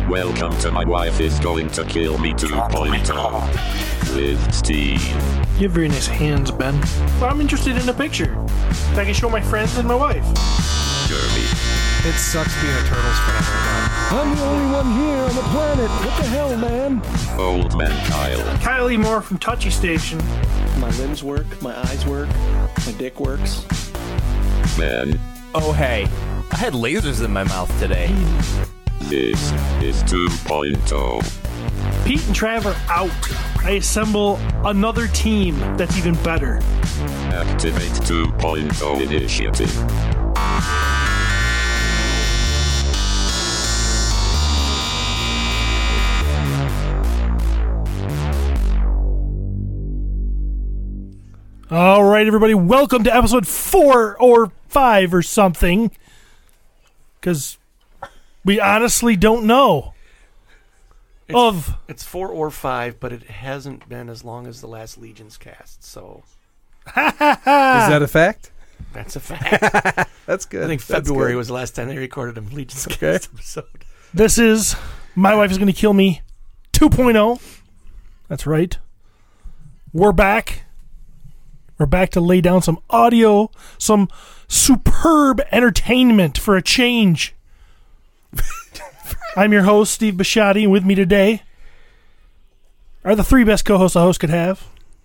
Welcome to My Wife is Going to Kill Me 2.0 with Steve. You have very nice hands, Ben. Well, I'm interested in a picture. I can show my friends and my wife. Jeremy. It sucks being a Turtles fan right now. I'm the only one here on the planet. What the hell, man? Old Man Kyle. Kylie Moore from Touchy Station. My limbs work, my eyes work, my dick works. Ben. Oh, hey. I had lasers in my mouth today. This is 2.0. Pete and Trav are out. I assemble another team that's even better. Activate 2.0 initiative. All right, everybody, welcome to episode 4 or 5 or something. Because we honestly don't know. It's 4 or 5, but it hasn't been as long as the last Legion's cast, so Is that a fact? that's a fact. That's good. I think February was the last time they recorded a Legion's cast episode. This is My Wife is Going to Kill Me 2.0. That's right. We're back. We're back to lay down some audio, some superb entertainment for a change. I'm your host, Steve Bisciotti, and with me today are the 3 best co-hosts a host could have.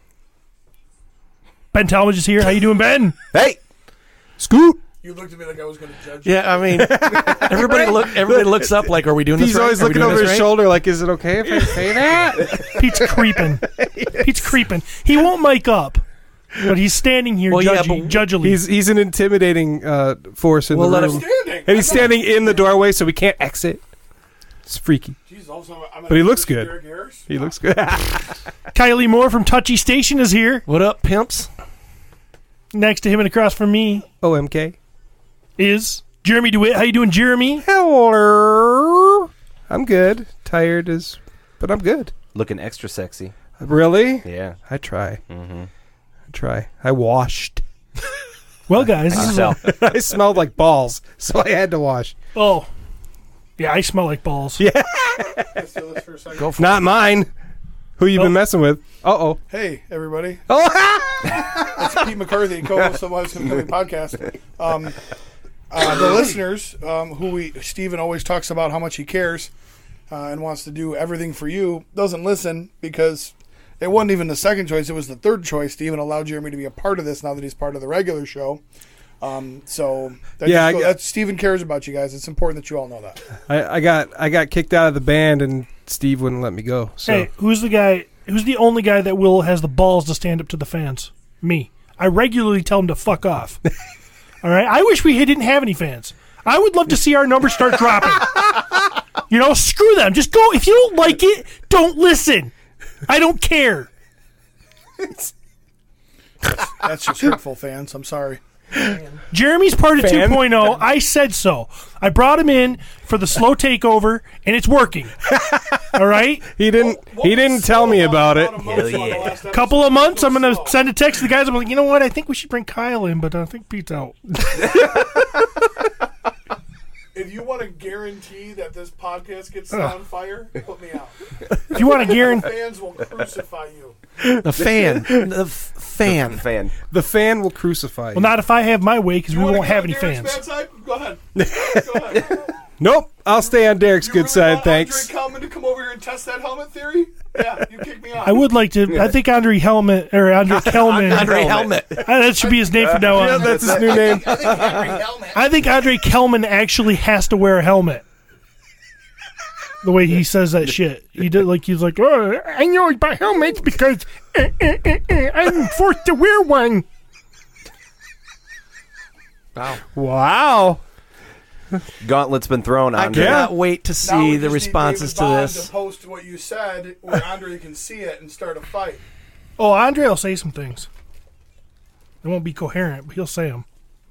Ben Talmadge is here. How you doing, Ben? Hey! Scoot! You looked at me like I was going to judge Yeah, I mean, everybody looks up like, are we doing this He's right? always Are we looking doing over this his right? shoulder like, is it okay if I say that? Pete's creeping. Pete's creeping. He won't mic up, but he's standing here judgily. He's an intimidating force in We'll the let room. him- And he's standing in the doorway so we can't exit. It's freaky. Jeez, also, I'm But he looks good. Derek Harris? He looks good. Kylie Moore from Touchy Station is here. What up, pimps? Next to him and across from me OMK. is Jeremy DeWitt. How you doing, Jeremy? Hello. I'm good. Tired but I'm good. Looking extra sexy. Really? Yeah. I try. Mm-hmm. I try. I washed. Well, guys, this is So, I smelled like balls, so I had to wash. oh, yeah, I smell like balls. Yeah. Let's do this for a second. Go for Not mine. Who you Oh. been messing with? Uh-oh. Hey, everybody. Oh, It's Pete McCarthy, co-host of the Wives Gonna Kill Me podcast. The listeners, Steven always talks about how much he cares and wants to do everything for you, doesn't listen because it wasn't even the second choice. It was the third choice to even allow Jeremy to be a part of this now that he's part of the regular show. Steven cares about you guys. It's important that you all know that. I got kicked out of the band and Steve wouldn't let me go. So Hey, who's the only guy that has the balls to stand up to the fans? Me. I regularly tell him to fuck off. All right? I wish we didn't have any fans. I would love to see our numbers start dropping. Screw them. Just go. If you don't like it, don't listen. I don't care. That's just hurtful, fans. I'm sorry. Jeremy's part of Fan? 2.0. I said so. I brought him in for the slow takeover, and it's working. All right? he didn't tell me about it. Hell yeah. Couple of months, I'm going to send a text to the guys. I'm like, you know what? I think we should bring Kyle in, but I think Pete's out. If you want to guarantee that this podcast gets on fire, put me out. If you want to guarantee... Fans will crucify you. The fan. Fan. Fan. The fan will crucify you. Well, not if I have my way, because we You wanna won't go have on any Derek's fans. bad side? Go ahead. Go ahead. Nope. I'll stay on Derek's You good really side, want thanks. Andre Kelman to come over here and test that helmet theory? Yeah, you kick me out. I would like to... I think Andre Kelman... Andre Helmet. That should be his name from now on. Yeah, that's his new name. I think Andre Kelman actually has to wear a helmet. The way he says that shit. He's like, oh, I know I buy helmets because I'm forced to wear one. Wow. Gauntlet's been thrown I on. cannot wait to Now see we the just need responses David to Bond this. to post what you said where Andre can see it and start a fight. Oh, Andre will say some things. It won't be coherent, but he'll say them.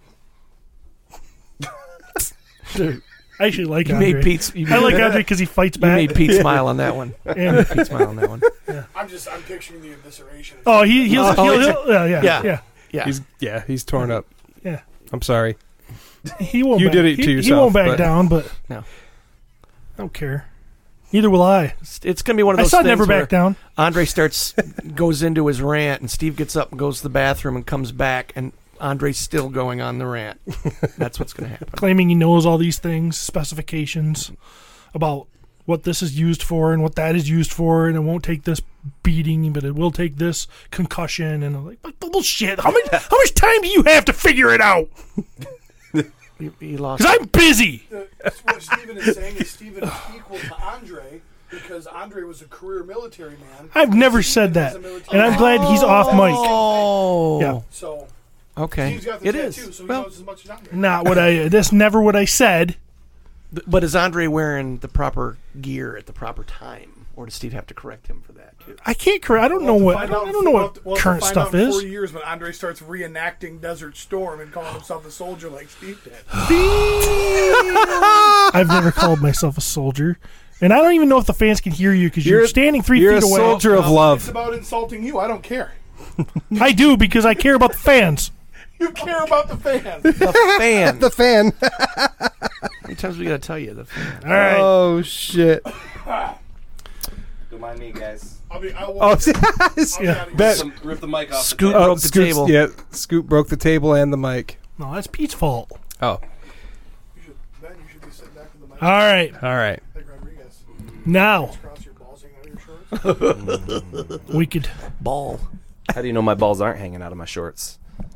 I actually like You Andre. made Pete's. I like Andre because he fights You back. made Pete smile on that one. And- Pete smile on that one. I'm picturing the evisceration. oh, he'll Yeah. He's torn up. Yeah. I'm sorry. He won't. You back, did it to he yourself, won't back but- down, but No. I don't care. Neither will I. It's going to be one of I those saw things Never where Back Down. Andre goes into his rant, and Steve gets up and goes to the bathroom and comes back, and Andre's still going on the rant. That's what's going to happen. Claiming he knows all these things, specifications about what this is used for and what that is used for, and it won't take this beating, but it will take this concussion. And I'm like, but bullshit. How much time do you have to figure it out? He lost. Because I'm busy. What Steven is saying is Steven is equal to Andre because Andre was a career military man. I've never said that, and I'm glad he's off mic. Oh. Yeah. So Okay. Steve's got the It tattoo, is. so he Well, knows as much as Andre. Not what I. That's never what I said. but is Andre wearing the proper gear at the proper time, or does Steve have to correct him for that too? I can't correct. I don't know what. I don't know what current stuff in is. 4 years when Andre starts reenacting Desert Storm and calling himself a soldier like Steve did. I've never called myself a soldier, and I don't even know if the fans can hear you because you're standing 3 You're feet a away. soldier of It's love. about insulting you. I don't care. I do because I care about the fans. You care about the fans. The fan. The fan. How many times we got to tell you the fan? All right. Oh shit. Don't mind me, guys. I mean, I Oh, won't. yeah. Bet. Rip the mic off. Scoot Oh, broke the Scoot's- table. Yeah, Scoot broke the table and the mic. No, that's Pete's fault. Oh, Ben, you should be sitting back with the mic All right. all right. like Rodriguez. Now Cross your balls hanging out of your shorts. we could. Ball. How do you know my balls aren't hanging out of my shorts?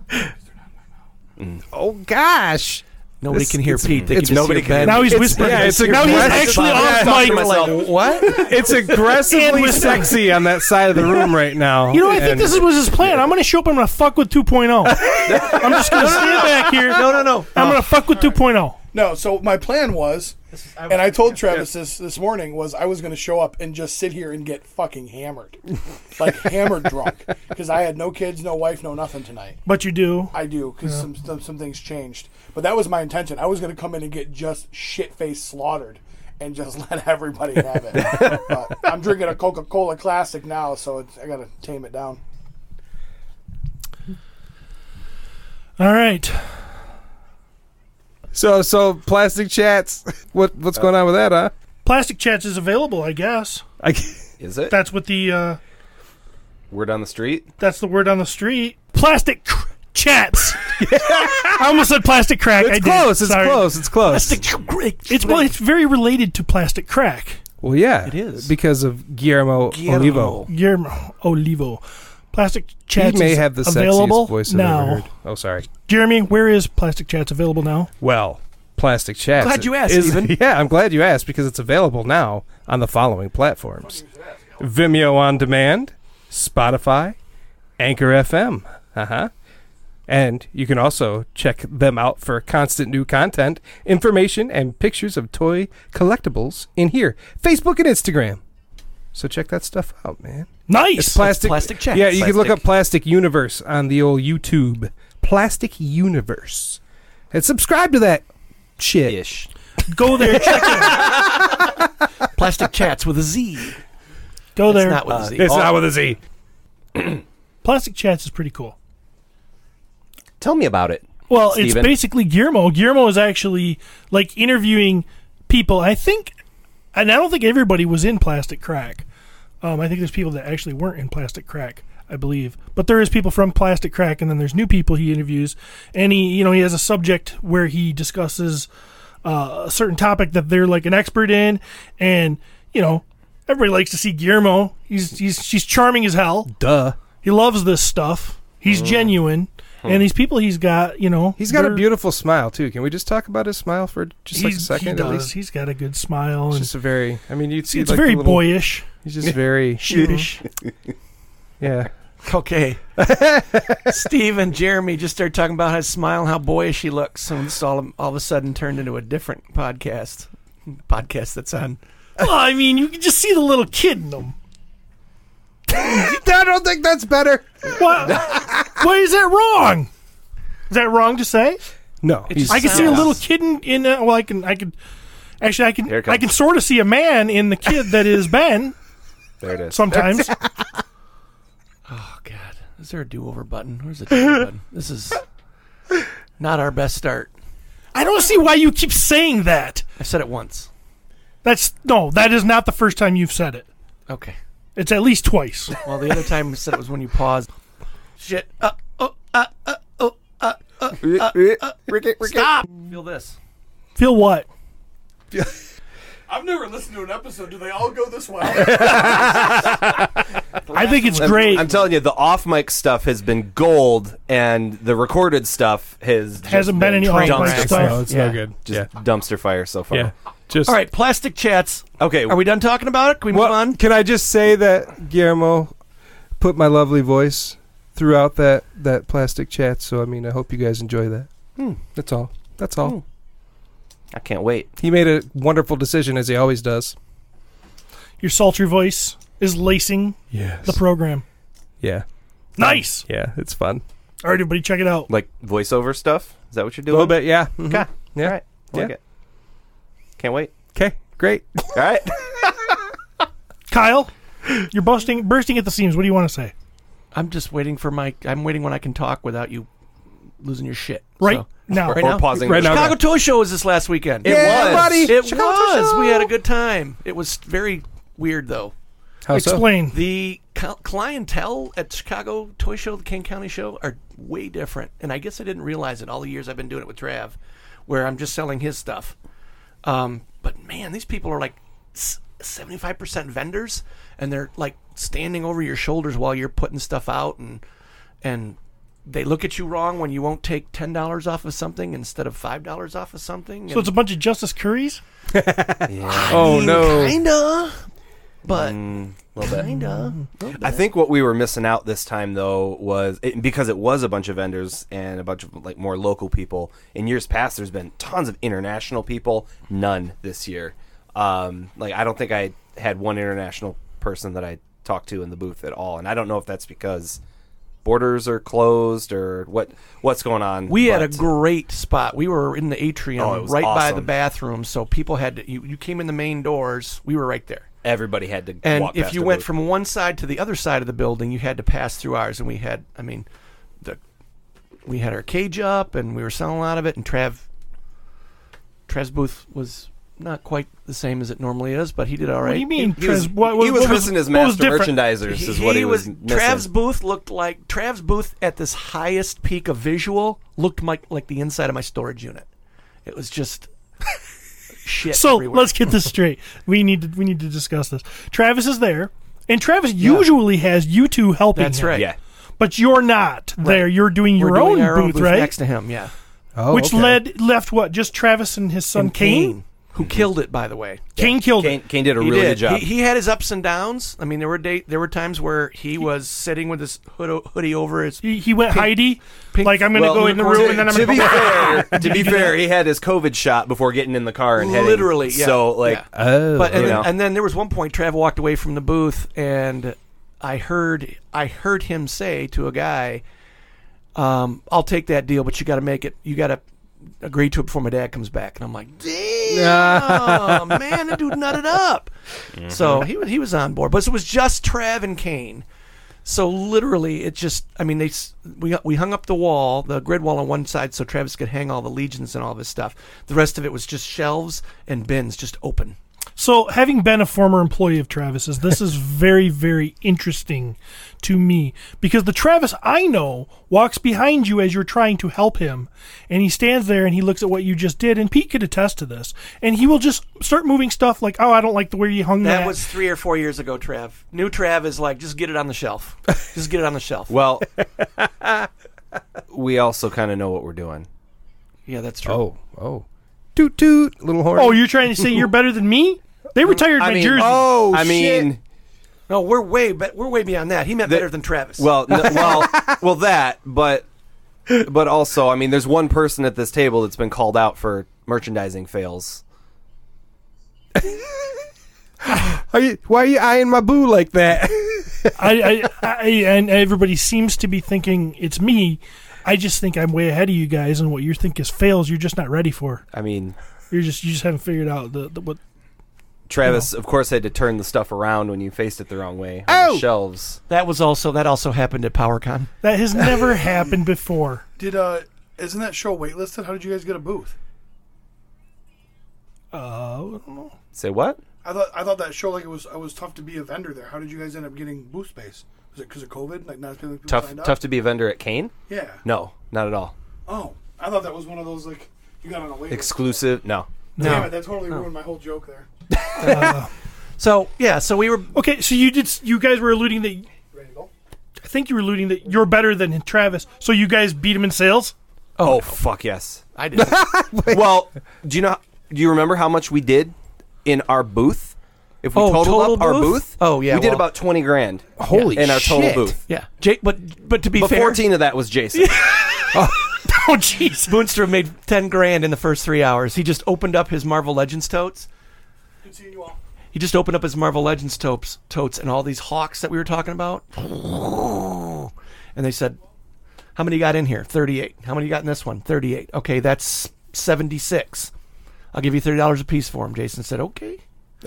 Oh gosh. Nobody This- can hear it's- Pete. They it's can just nobody hear can Ben. Now he's It's- whispering. yeah, it's now he's aggressive. actually Yeah, off mic. We're like, what? It's aggressively And sexy on that side of the room right now. You know, I think And- this was his plan. I'm going to show up. I'm going to fuck with 2.0. I'm just going to stand back here. No. I'm going to fuck with 2.0. No, so my plan was, and I told Travis this morning, was I was going to show up and just sit here and get fucking hammered. Like hammered drunk. Because I had no kids, no wife, no nothing tonight. But you do. I do, because some things changed. But that was my intention. I was going to come in and get just shit-faced slaughtered and just let everybody have it. But I'm drinking a Coca-Cola Classic now, so I got to tame it down. All right. So plastic chats. What's going on with that, huh? Plastic Chats is available, I guess. Is it? That's what the Word on the street? that's the word on the street. Chats. I almost said plastic crack. I It's did. close. It's Sorry. close. It's close. It's very related to plastic crack. Well, yeah, It is. because of Guillermo Olivo. Guillermo Olivo. Plastic Chats He may is have the available sexiest voice I've now. ever heard. Oh, sorry. Jeremy, where is Plastic Chats available now? Well, Plastic Chats. Glad you asked, is- Stephen. Yeah, I'm glad you asked because it's available now on the following platforms: Vimeo on Demand, Spotify, Anchor FM. And you can also check them out for constant new content, information, and pictures of toy collectibles in here, Facebook and Instagram. So check that stuff out, man. Nice. It's plastic. Plastic Chats. Yeah, you can look Plastic. up Plastic Universe on the old YouTube. Plastic Universe. And subscribe to that shit. Ish. Go there. Check it. Plastic Chats with a Z. Go It's there. not with a Z. It's not with a Z. Plastic Chats is pretty cool. Tell me about it. Well, Steven. it's basically Guillermo. Guillermo is actually like interviewing people. I think, and I don't think everybody was in Plastic Crack. I think there's people that actually weren't in Plastic Crack, I believe. But there is people from Plastic Crack, and then there's new people he interviews. And he has a subject where he discusses a certain topic that they're like an expert in, and everybody likes to see Guillermo. She's charming as hell. Duh. He loves this stuff. He's genuine. And these people he's got, He's got a they're- beautiful smile, too. Can we just talk about his smile for just like a second? He at does. least? He's got a good smile. It's And just a very, you'd see it's like very the little- boyish, He's just very, sheepish. yeah. Okay. Steve and Jeremy just started talking about his smile and how boyish he looks. And this all of a sudden turned into a different podcast. Podcast that's on. Well, I mean, you can just see the little kid in them. I don't think that's better. What? Why is that wrong? Is that wrong to say? No. It's I can see a sounds- little kid in well, I can actually Here it comes. I can sort of see a man in the kid that is Ben There it is. sometimes. Oh, God. Is there a do-over button? Where's the do-over button? This is not our best start. I don't see why you keep saying that. I said it once. That is not the first time you've said it. Okay. It's at least twice. Well, the other time you said it was when you paused. Shit. Stop. Feel this. Feel what? I've never listened to an episode. Do they all go this way? I think it's great. I'm telling you, the off-mic stuff has been gold, and the recorded stuff Hasn't been any off-mic dumpster stuff. fire. No, it's no good. Just dumpster fire so far. Yeah. Just All right, plastic chats. Okay. Are we done talking about it? Can we move Well, on? can I just say that Guillermo put my lovely voice throughout that plastic chat? So I hope you guys enjoy that. That's all. That's all. I can't wait. He made a wonderful decision, as he always does. Your sultry voice is lacing Yes. the program. Yeah. Nice. Yeah. It's fun. All right, everybody, check it out. Like voiceover stuff? Is that what you're A doing? little bit. Yeah. Mhm. Okay. Yeah. All right. I like Yeah. it. Can't wait. Okay. Great. All right. Kyle, you're bursting at the seams. What do you want to say? I'm just waiting for I'm waiting when I can talk without you losing your shit. Right So- now. Right Or now? pausing. Right now. Chicago Toy Show was this last weekend. It was. buddy. It Chicago was. Show. We had a good time. It was very weird, though. How so? Explain. The clientele at Chicago Toy Show, the King County Show, are way different. And I guess I didn't realize it all the years I've been doing it with Trav, where I'm just selling his stuff. But, man, these people are like 75% vendors, and they're like standing over your shoulders while you're putting stuff out, and they look at you wrong when you won't take $10 off of something instead of $5 off of something. So it's a bunch of Justice Currys? Oh no. Kinda. But A little bit. kinda. I think what we were missing out this time, though, was because it was a bunch of vendors and a bunch of like more local people. In years past, there's been tons of international people. None this year. I don't think I had one international person that I talked to in the booth at all, and I don't know if that's because borders are closed or what's going on. We had a but- great spot. We were in the atrium, Oh, it was right by awesome. the bathroom, so people had to. You came in the main doors. We were right there. Everybody had to And walk if past you the went booth. from one side to the other side of the building, you had to pass through ours. And we had, we had our cage up, and we were selling a lot of it. And Trav's booth was not quite the same as it normally is, but he did all right. What do you mean? He was, what missing his what was master different? merchandisers is what he was missing. Trav's booth looked like Trav's booth at this highest peak of visual looked like the inside of my storage unit. It was just shit. So everywhere. let's get this straight. We need to discuss this. Travis is there, and Travis usually has you two helping That's him. right. Yeah. But you're not there. You're doing We're your doing own our booth, right? next to him. Yeah, Oh, Which okay. left what? Just Travis and his son and Kane? who killed it, by the way. Kane killed it. Kane did a He really did. good job. He had his ups and downs. I mean, there were times where he was sitting with his hoodie over his. He went Heidi, pink- like I'm going to Well, go in the room and then I'm to going be to fair, to be fair, he had his COVID shot before getting in the car and heading. Literally, yeah. So like, Yeah. Oh. But You know. and then there was one point Trav walked away from the booth, and I heard him say to a guy, "I'll take that deal, but you got to make it. You got to agree to it before my dad comes back." And I'm like, "Damn, man, that dude nutted up." So he was on board, but it was just Trav and Kane. So literally, it just, I mean, we hung up the wall, the grid wall on one side, so Travis could hang all the Legions and all of his stuff. The rest of it was just shelves and bins, just open. So, having been a former employee of Travis's, this is very, very interesting to me because the Travis I know walks behind you as you're trying to help him, and he stands there and he looks at what you just did, and Pete could attest to this, and he will just start moving stuff like, "Oh, I don't like the way you hung that." That was 3 or 4 years ago, Trav. New Trav is like, just get it on the shelf. Just get it on the shelf. well, we also kind of know what we're doing. Yeah, that's true. Oh. Toot toot, little horn. Oh, you're trying to say you're better than me? They retired my jersey. Oh, I mean, No, we're way beyond that. He meant better than Travis. well, that, but also, I mean, there's one person at this table that's been called out for merchandising fails. why are you eyeing my boo like that? And everybody seems to be thinking it's me. I just think I'm way ahead of you guys, and what you think is fails, you're just not ready for. I mean, You just haven't figured out the what. Travis, of course, had to turn the stuff around when you faced it the wrong way on the shelves. that also happened at PowerCon. That has never happened before. Isn't that show waitlisted? How did you guys get a booth? I don't know. Say what? I thought that show it was tough to be a vendor there. How did you guys end up getting booth space? Was it because of COVID? Like not as many people signed up? Tough to be a vendor at Kane? Yeah. No, not at all. Oh, I thought that was one of those like you got on a waiver. Exclusive? No. Damn it, that totally ruined my whole joke there. So we were. Okay, so you guys were alluding that. Ready to go? I think you were alluding that you're better than Travis. So you guys beat him in sales? Oh, fuck yes. I did. Well, do you remember how much we did in our booth? If we totaled total up our booth? booth, Oh, yeah, we did well- about 20 grand. Holy in our total shit. booth. Yeah, but to be But fair, 14 of that was Jason. Oh, jeez. Boonstra made 10 grand in the first 3 hours. He just opened up his Marvel Legends totes. Good seeing you all. He just opened up his Marvel Legends totes, and all these hawks that we were talking about. And they said, how many got in here? 38. How many got in this one? 38. Okay, that's 76. I'll give you $30 a piece for them. Jason said, okay.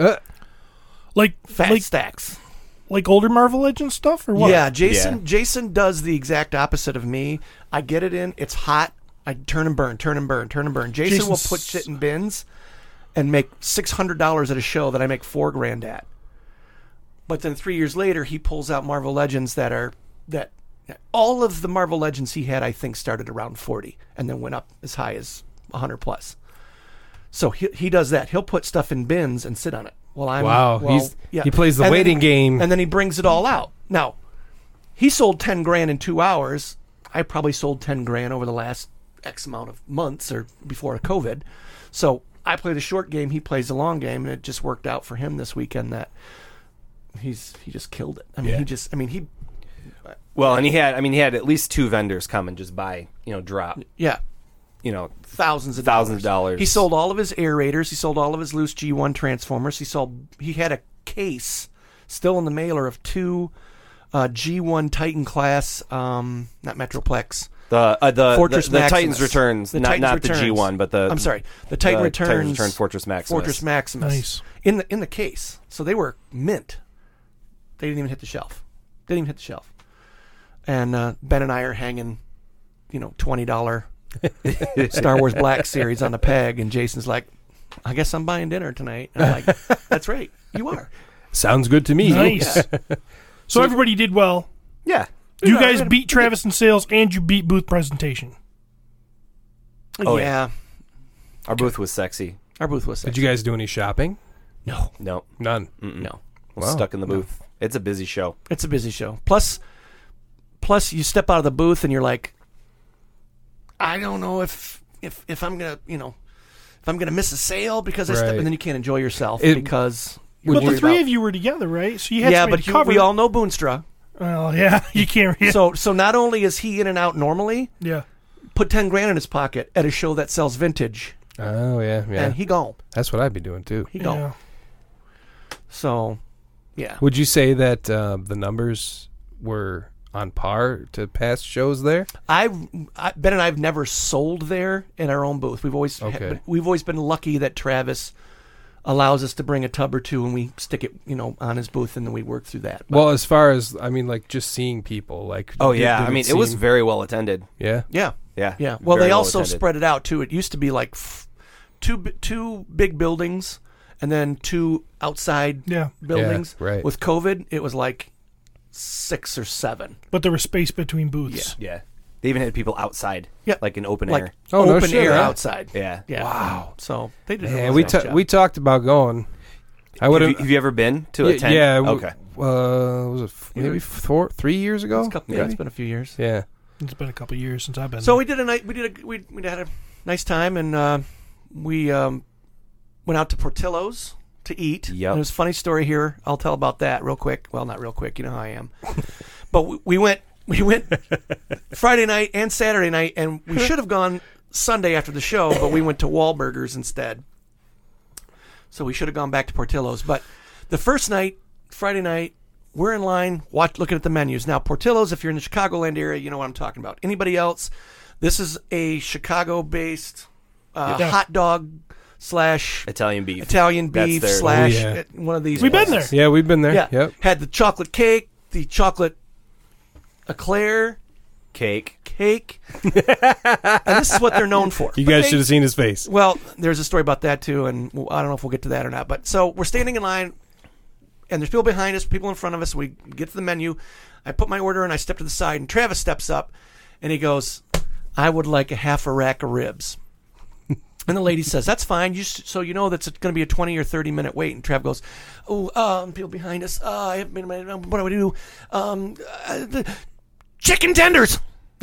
Like Fat stacks. like older Marvel Legends stuff or what? Yeah, Jason. Yeah. Jason does the exact opposite of me. I get it in. It's hot. I turn and burn, turn and burn, turn and burn. Jason will Jason's- put shit in bins and make $600 at a show that I make $4 grand at. But then 3 years later, he pulls out Marvel Legends that all of the Marvel Legends he had, I think, started around 40 and then went up as high as 100 plus. So he does that. He'll put stuff in bins and sit on it. Wow, yeah. he plays the And then- waiting game. and then he brings it all out. Now, he sold 10 grand in 2 hours. I probably sold 10 grand over the last X amount of months or before COVID. So I play the short game, he plays the long game, and it just worked out for him this weekend that he just killed it. I mean, he Well, and he had at least 2 vendors come and just buy, drop, thousands of dollars. He sold all of his aerators. He sold all of his loose G1 transformers. He had a case still in the mailer of 2 G1 Titan class, not Metroplex. The Fortress the Maximus. Titans Returns, The not Titans the Returns. G1, but the I'm sorry, the Titan Returns. Titans Return Fortress Maximus. Fortress Maximus. Nice. In the case, so they were mint. They didn't even hit the shelf. And Ben and I are hanging, $20 Star Wars Black Series on the peg, and Jason's like, "I guess I'm buying dinner tonight." And I'm like, "That's right, you are." Sounds good to me. Nice. So everybody did well. Yeah. You guys beat Travis in sales and you beat booth presentation. Oh, yeah. Our booth was sexy. Our booth was. Did you guys do any shopping? No, No, None. no. we're Wow. stuck in the booth. It's a busy show. It's a busy show. Plus, you step out of the booth and you're like, I don't know if I'm gonna, if I'm gonna miss a sale because I stepped, Right. and then you can't enjoy yourself It- because. But the three of you were together, right? So you had Yeah, somebody but to cover. we all know Boonstra. Well, yeah, you can't. Yeah. So not only is he in and out normally, yeah. put 10 grand in his pocket at a show that sells vintage, Oh yeah. and he gone. That's what I'd be doing too. He gone. Yeah. So, yeah. Would you say that the numbers were on par to past shows there? Ben and I have never sold there in our own booth. We've always been lucky that Travis allows us to bring a tub or two and we stick it, on his booth, and then we work through that. But, Well, as far as just seeing people, like Oh did- yeah, did I mean it was seem- very well attended. yeah. yeah. Yeah, Well, very they also attended. spread it out too. It used to be like two big buildings and then 2 outside Yeah. buildings. Yeah, right. With COVID, it was like 6 or 7. But there was space between booths. Yeah, they even had people outside. Yeah. like in open Like air. Oh, no open shit, air huh? outside. Yeah. Yeah. Wow. So they did. And we talked about going. I would Have you ever been to a tent? Yeah. Okay. Was it maybe 3 years ago? It's been a few years. Yeah. It's been a couple of years since I've been So there. we had a nice time, and we went out to Portillo's to eat. Yep. And there's a funny story here. I'll tell about that real quick. Well, not real quick. You know how I am. But we went Friday night and Saturday night, and we should have gone Sunday after the show, but we went to Wahlburgers instead. So we should have gone back to Portillo's. But the first night, Friday night, we're in line, looking at the menus. Now, Portillo's, if you're in the Chicagoland area, you know what I'm talking about. Anybody else? This is a Chicago-based hot dog / Italian beef. Italian That's beef their- / yeah. one of these. We've been places. there. Yeah, we've been there. Yeah. Yep. Had the chocolate cake, the chocolate eclair, Cake. Cake. And this is what they're known for. You guys should have seen his face. Well, there's a story about that too, and I don't know if we'll get to that or not. But so we're standing in line, and there's people behind us, people in front of us. We get to the menu. I put my order in. I step to the side, and Travis steps up, and he goes, "I would like a half a rack of ribs." And the lady says, "That's fine. So you know that's going to be a 20 or 30-minute wait." And Trav goes, people behind us. What do I do? The chicken tenders. He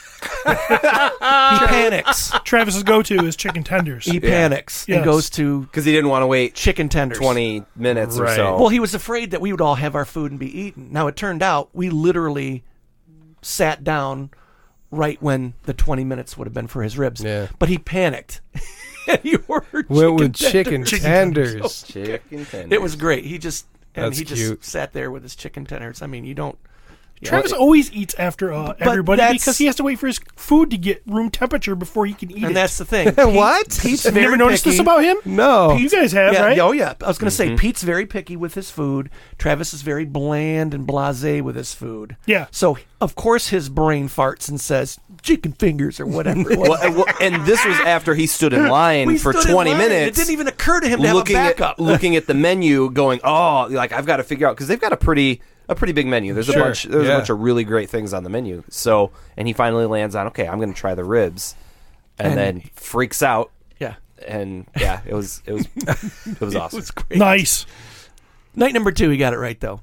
panics. Travis's go-to is chicken tenders. He panics and Yes. goes to Because he didn't want to wait chicken tenders. 20 minutes or Right. so. Well, he was afraid that we would all have our food and be eaten. Now, it turned out we literally sat down right when the 20 minutes would have been for his ribs. Yeah. But he panicked. And he ordered Went with chicken chicken tenders. tenders. Chicken tenders. It was great. He just That's he just cute. sat there with his chicken tenders. I mean, you don't. Travis always eats after everybody that's- because he has to wait for his food to get room temperature before he can eat it. And that's the thing. What? Pete's You've very never noticed picky. this about him? No. You guys have, Yeah, right? oh yeah. I was going to say Pete's very picky with his food. Travis is very bland and blasé with his food. Yeah. So of course his brain farts and says chicken fingers or whatever. It was. and this was after he stood in line We for stood in 20 line. minutes. It didn't even occur to him to have a looking backup. looking at the menu, going, "Oh, like I've got to figure out," because they've got a pretty big menu. There's a bunch of really great things on the menu. So, and he finally lands on, okay, I'm going to try the ribs, and then freaks out. Yeah. And yeah, it was it was awesome. It was great. Nice. Night number 2, he got it right though.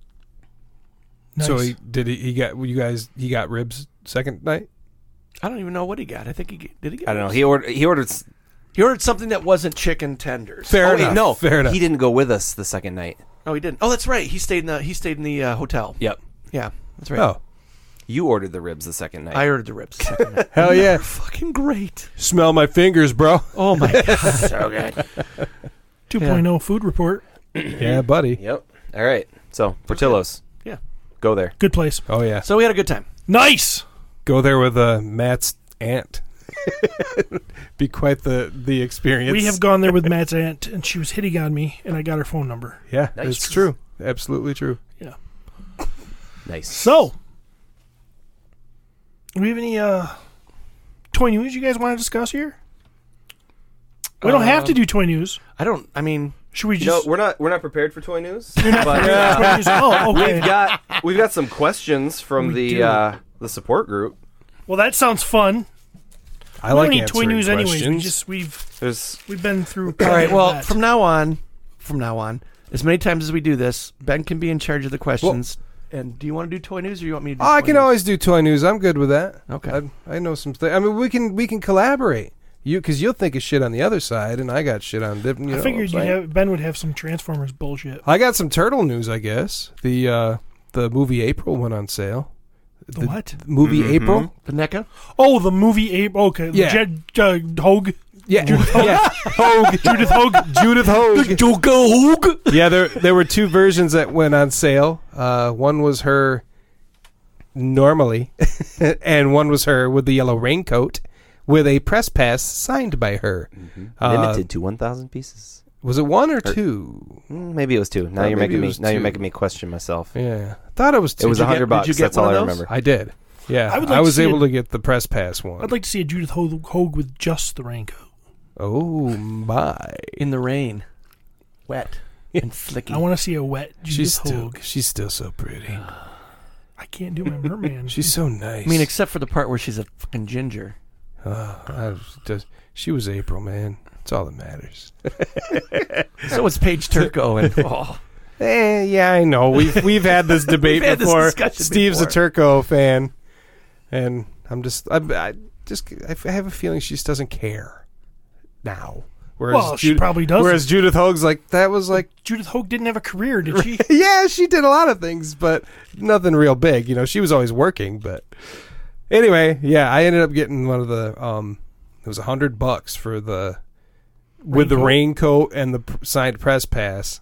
So Nice. he got ribs second night? I don't even know what he got. I think he did. He get I don't know. ribs? He ordered. He ordered something that wasn't chicken tenders. Fair Oh, wait, enough. no, Fair enough. he didn't go with us the second night. Oh, he didn't. Oh, that's right. He stayed in the hotel. Yep. Yeah, that's right. Oh. You ordered the ribs the second night. I ordered the ribs. Second night. Hell yeah. Fucking great. Smell my fingers, bro. Oh my god, so good. 2.0 food report. Yeah, buddy. Yep. All right. So Portillo's. Yeah. Go there. Good place. Oh yeah. So we had a good time. Nice. Go there with Matt's aunt. Be quite the experience. We have gone there with Matt's aunt, and she was hitting on me, and I got her phone number. Yeah, Nice. it's true. Absolutely true. Yeah. Nice. So, do we have any toy news you guys want to discuss here? We don't have to do toy news. I mean, Should we You know, just? we're not prepared for toy news, Toy but news? Oh, okay. we've got some questions from We the support group. Well, that sounds fun. I We like don't need toy answering news anyways. questions. We've been through. all right. Well, that. from now on, as many times as we do this, Ben can be in charge of the questions. And do you want to do toy news, or you want me to do? Oh, I toy can news? always do toy news. I'm good with that. Okay. I know some things. I mean, we can collaborate. Because you'll think of shit on the other side, and I got shit on different. You I know figured what I'm saying? Ben would have some Transformers bullshit. I got some turtle news, I guess. The movie April went on sale. The what? Movie April? The NECA? Oh, the movie Ape. Okay, Yeah. Hogue. Yeah. Yeah. Hogue. Judith Hogue. Judith Hogue. Joker Hogue. Yeah, there were two versions that went on sale. One was her normally, and one was her with the yellow raincoat with a press pass signed by her. Limited to 1,000 pieces. Was it one or two? Maybe it was 2. Now Or you're maybe making it me. was Now you're 2. making me question myself. Yeah, I thought it was two. It was Did you get- $100. did you get That's all one I of those? remember. I did. Yeah, I would like I to was see able it. to get the press pass one. I'd like to see a Judith Hogue with just the raincoat. Oh my! In the rain, wet and flicky. I want to see a wet Judith Hogue. She's still so pretty. I can't do my merman. She's so nice. I mean, except for the part where she's a fucking ginger. She was April, man. That's all that matters. So was Paige Turco, and oh, Yeah, I know. We've had this debate We've had this before. discussion Steve's before. a Turco fan, and I have a feeling she just doesn't care now. Whereas Well, she probably doesn't. Whereas Judith Hogue's like that was like, Judith Hogue didn't have a career, did she? yeah, she did a lot of things, but nothing real big. You know, she was always working. But anyway, yeah, I ended up getting one of the. It was $100 for the with the raincoat and the signed press pass,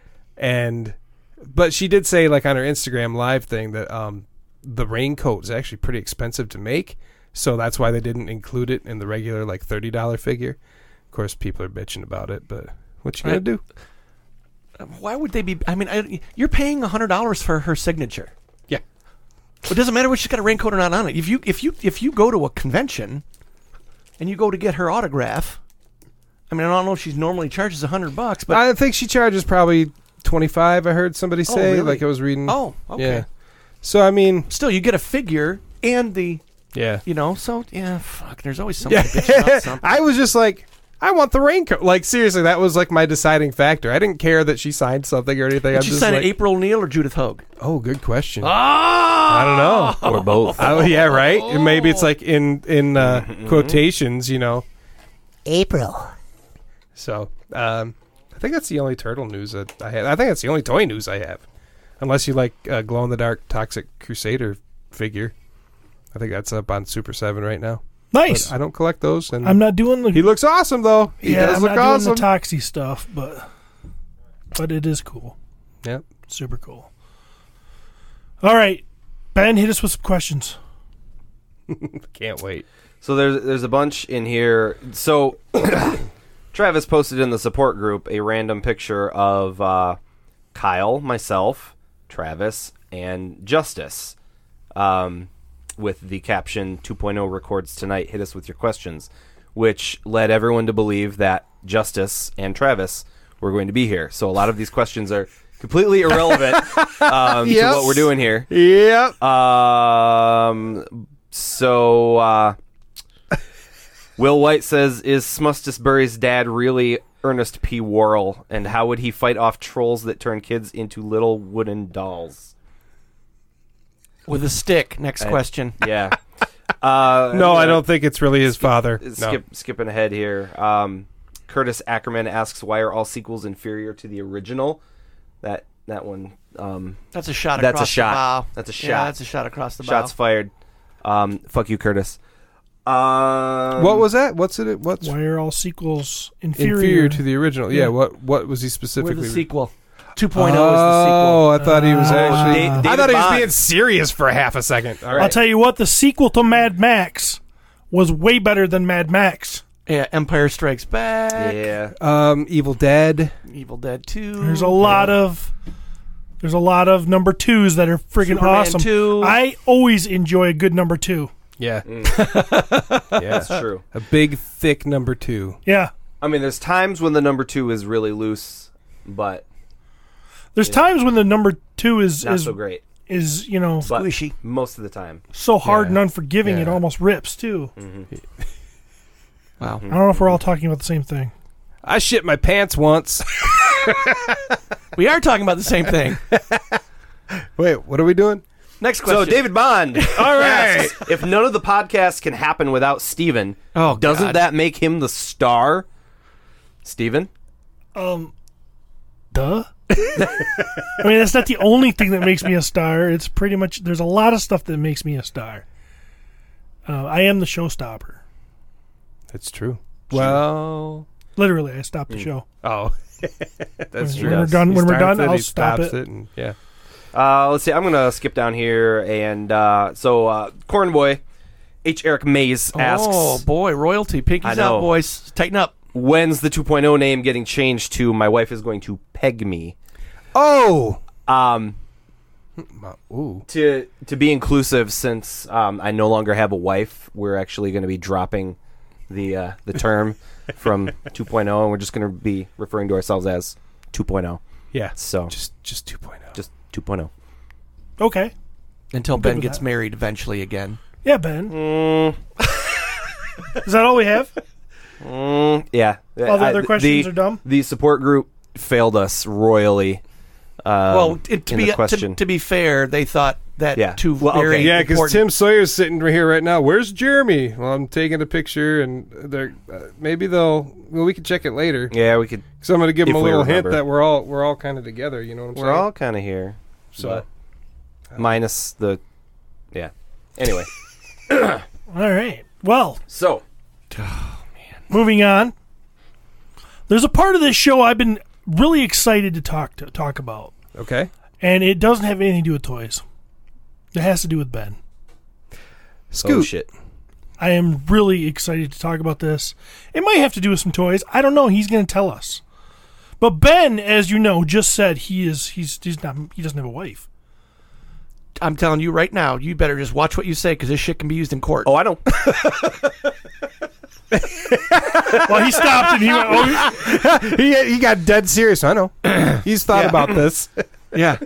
but she did say like on her Instagram live thing that the raincoat is actually pretty expensive to make, so that's why they didn't include it in the regular like $30 figure. Of course, people are bitching about it, but what you gonna do? why would they be? I mean, you're paying $100 for her signature. Yeah. It doesn't matter if she's got a raincoat or not on it. If you go to a convention and you go to get her autograph, I mean, I don't know if she normally charges $100, but I think she charges probably 25. I heard somebody say, really? like I was reading. Oh, okay. Yeah. So I mean, Still, you get a figure and the, yeah. so yeah, fuck. There's always somebody bitching about something. I was just like, I want the raincoat. Like seriously, that was like my deciding factor. I didn't care that she signed something or anything. Did I'm she just sign like, April O'Neil or Judith Hogue? oh, good question. Ah! I don't know. Or both. Oh yeah, right. And maybe it's like in quotations, April. So I think that's the only turtle news that I have. I think that's the only toy news I have, unless you like glow in the dark Toxic Crusader figure. I think that's up on Super 7 right now. Nice. But I don't collect those, and I'm not doing the. he looks awesome though. He does I'm look not awesome. doing the Toxie stuff, but it is cool. Yep. Super cool. All right, Ben, hit us with some questions. Can't wait. So there's a bunch in here. So Travis posted in the support group a random picture of Kyle, myself, Travis, and Justice, with the caption 2.0 records tonight. Hit us with your questions, which led everyone to believe that Justice and Travis were going to be here. So a lot of these questions are completely irrelevant to what we're doing here. Yep. So Will White says, is Smustusbury's dad really Ernest P. Worrell? And how would he fight off trolls that turn kids into little wooden dolls? With a stick. Next question. Yeah. No, I don't think it's really his father. No. Skipping ahead here. Curtis Ackerman asks, why are all sequels inferior to the original? That one. That's a shot That's across a shot. the bow. That's a Yeah, shot. that's a shot across the bow. Shots fired. Fuck you, Curtis. What was that? What's it? What's Why are all sequels inferior? inferior to the original? Yeah. Yeah. What was he We're specifically? the sequel. 2.0 Oh, is the sequel. I thought he was actually. David I thought he was Bond. being serious for half a second. All I'll right. tell you what, the sequel to Mad Max was way better than Mad Max. Yeah, Empire Strikes Back. Yeah. Evil Dead. Evil Dead 2. There's a lot of number twos that are friggin' Superman awesome. 2. I always enjoy a good number two. Yeah. That's true. A big, thick number 2. Yeah. I mean, there's times when the number 2 is really loose, but There's times when the number two is not so great. is But Squishy. most of the time. so hard Yeah. and unforgiving it Yeah. almost rips too. Wow. I don't know if we're all talking about the same thing. I shit my pants once. We are talking about the same thing. Wait, what are we doing? Next question. So, David Bond. All right. asks, if none of the podcasts can happen without Steven, Oh, doesn't God. that make him the star? Steven? Duh. I mean, that's not the only thing that makes me a star. It's pretty much there's a lot of stuff that makes me a star. I am the showstopper. That's true. Well, Literally, I stop the show. oh, that's When true. we're done- He when we're starts done, it, I'll he stop stops it. and, yeah. Let's see. I'm going to skip down here. And so, Cornboy, H. Eric Mays asks, Oh, boy. Royalty. I Pinkies know. out, boys. Tighten up. when's the 2.0 name getting changed to My Wife Is Going to Peg Me? Oh! To be inclusive, since I no longer have a wife, we're actually going to be dropping the term from 2.0, and we're just going to be referring to ourselves as 2.0. Yeah. So Just 2.0. just 2.0. Okay. Until good Ben with gets that. married eventually again. Yeah, Ben. Is that all we have? Yeah. All the other questions are dumb? The support group failed us royally. Well, in the question. to be fair, they thought that Yeah. two Well, very okay. Yeah, because important... Tim Sawyer's sitting right here right now. Where's Jeremy? Well, I'm taking a picture, and they're maybe they'll. Well, we can check it later. Yeah, we could. So I'm going to give them If a we little remember. hint that we're all kind of together. You know what I'm We're saying? all kind of here. So Minus the. Yeah. Anyway. All right. Well, So. moving on. There's a part of this show I've been really excited to talk about, okay. and it doesn't have anything to do with toys. It has to do with Ben. Scoot. Oh, shit. I am really excited to talk about this. It might have to do with some toys. I don't know. He's going to tell us. But Ben, as you know, just said he doesn't have a wife. I'm telling you right now, you better just watch what you say because this shit can be used in court. Oh, I don't. Well, he stopped and he went, oh, he got dead serious. I know. He's thought about this. Yeah.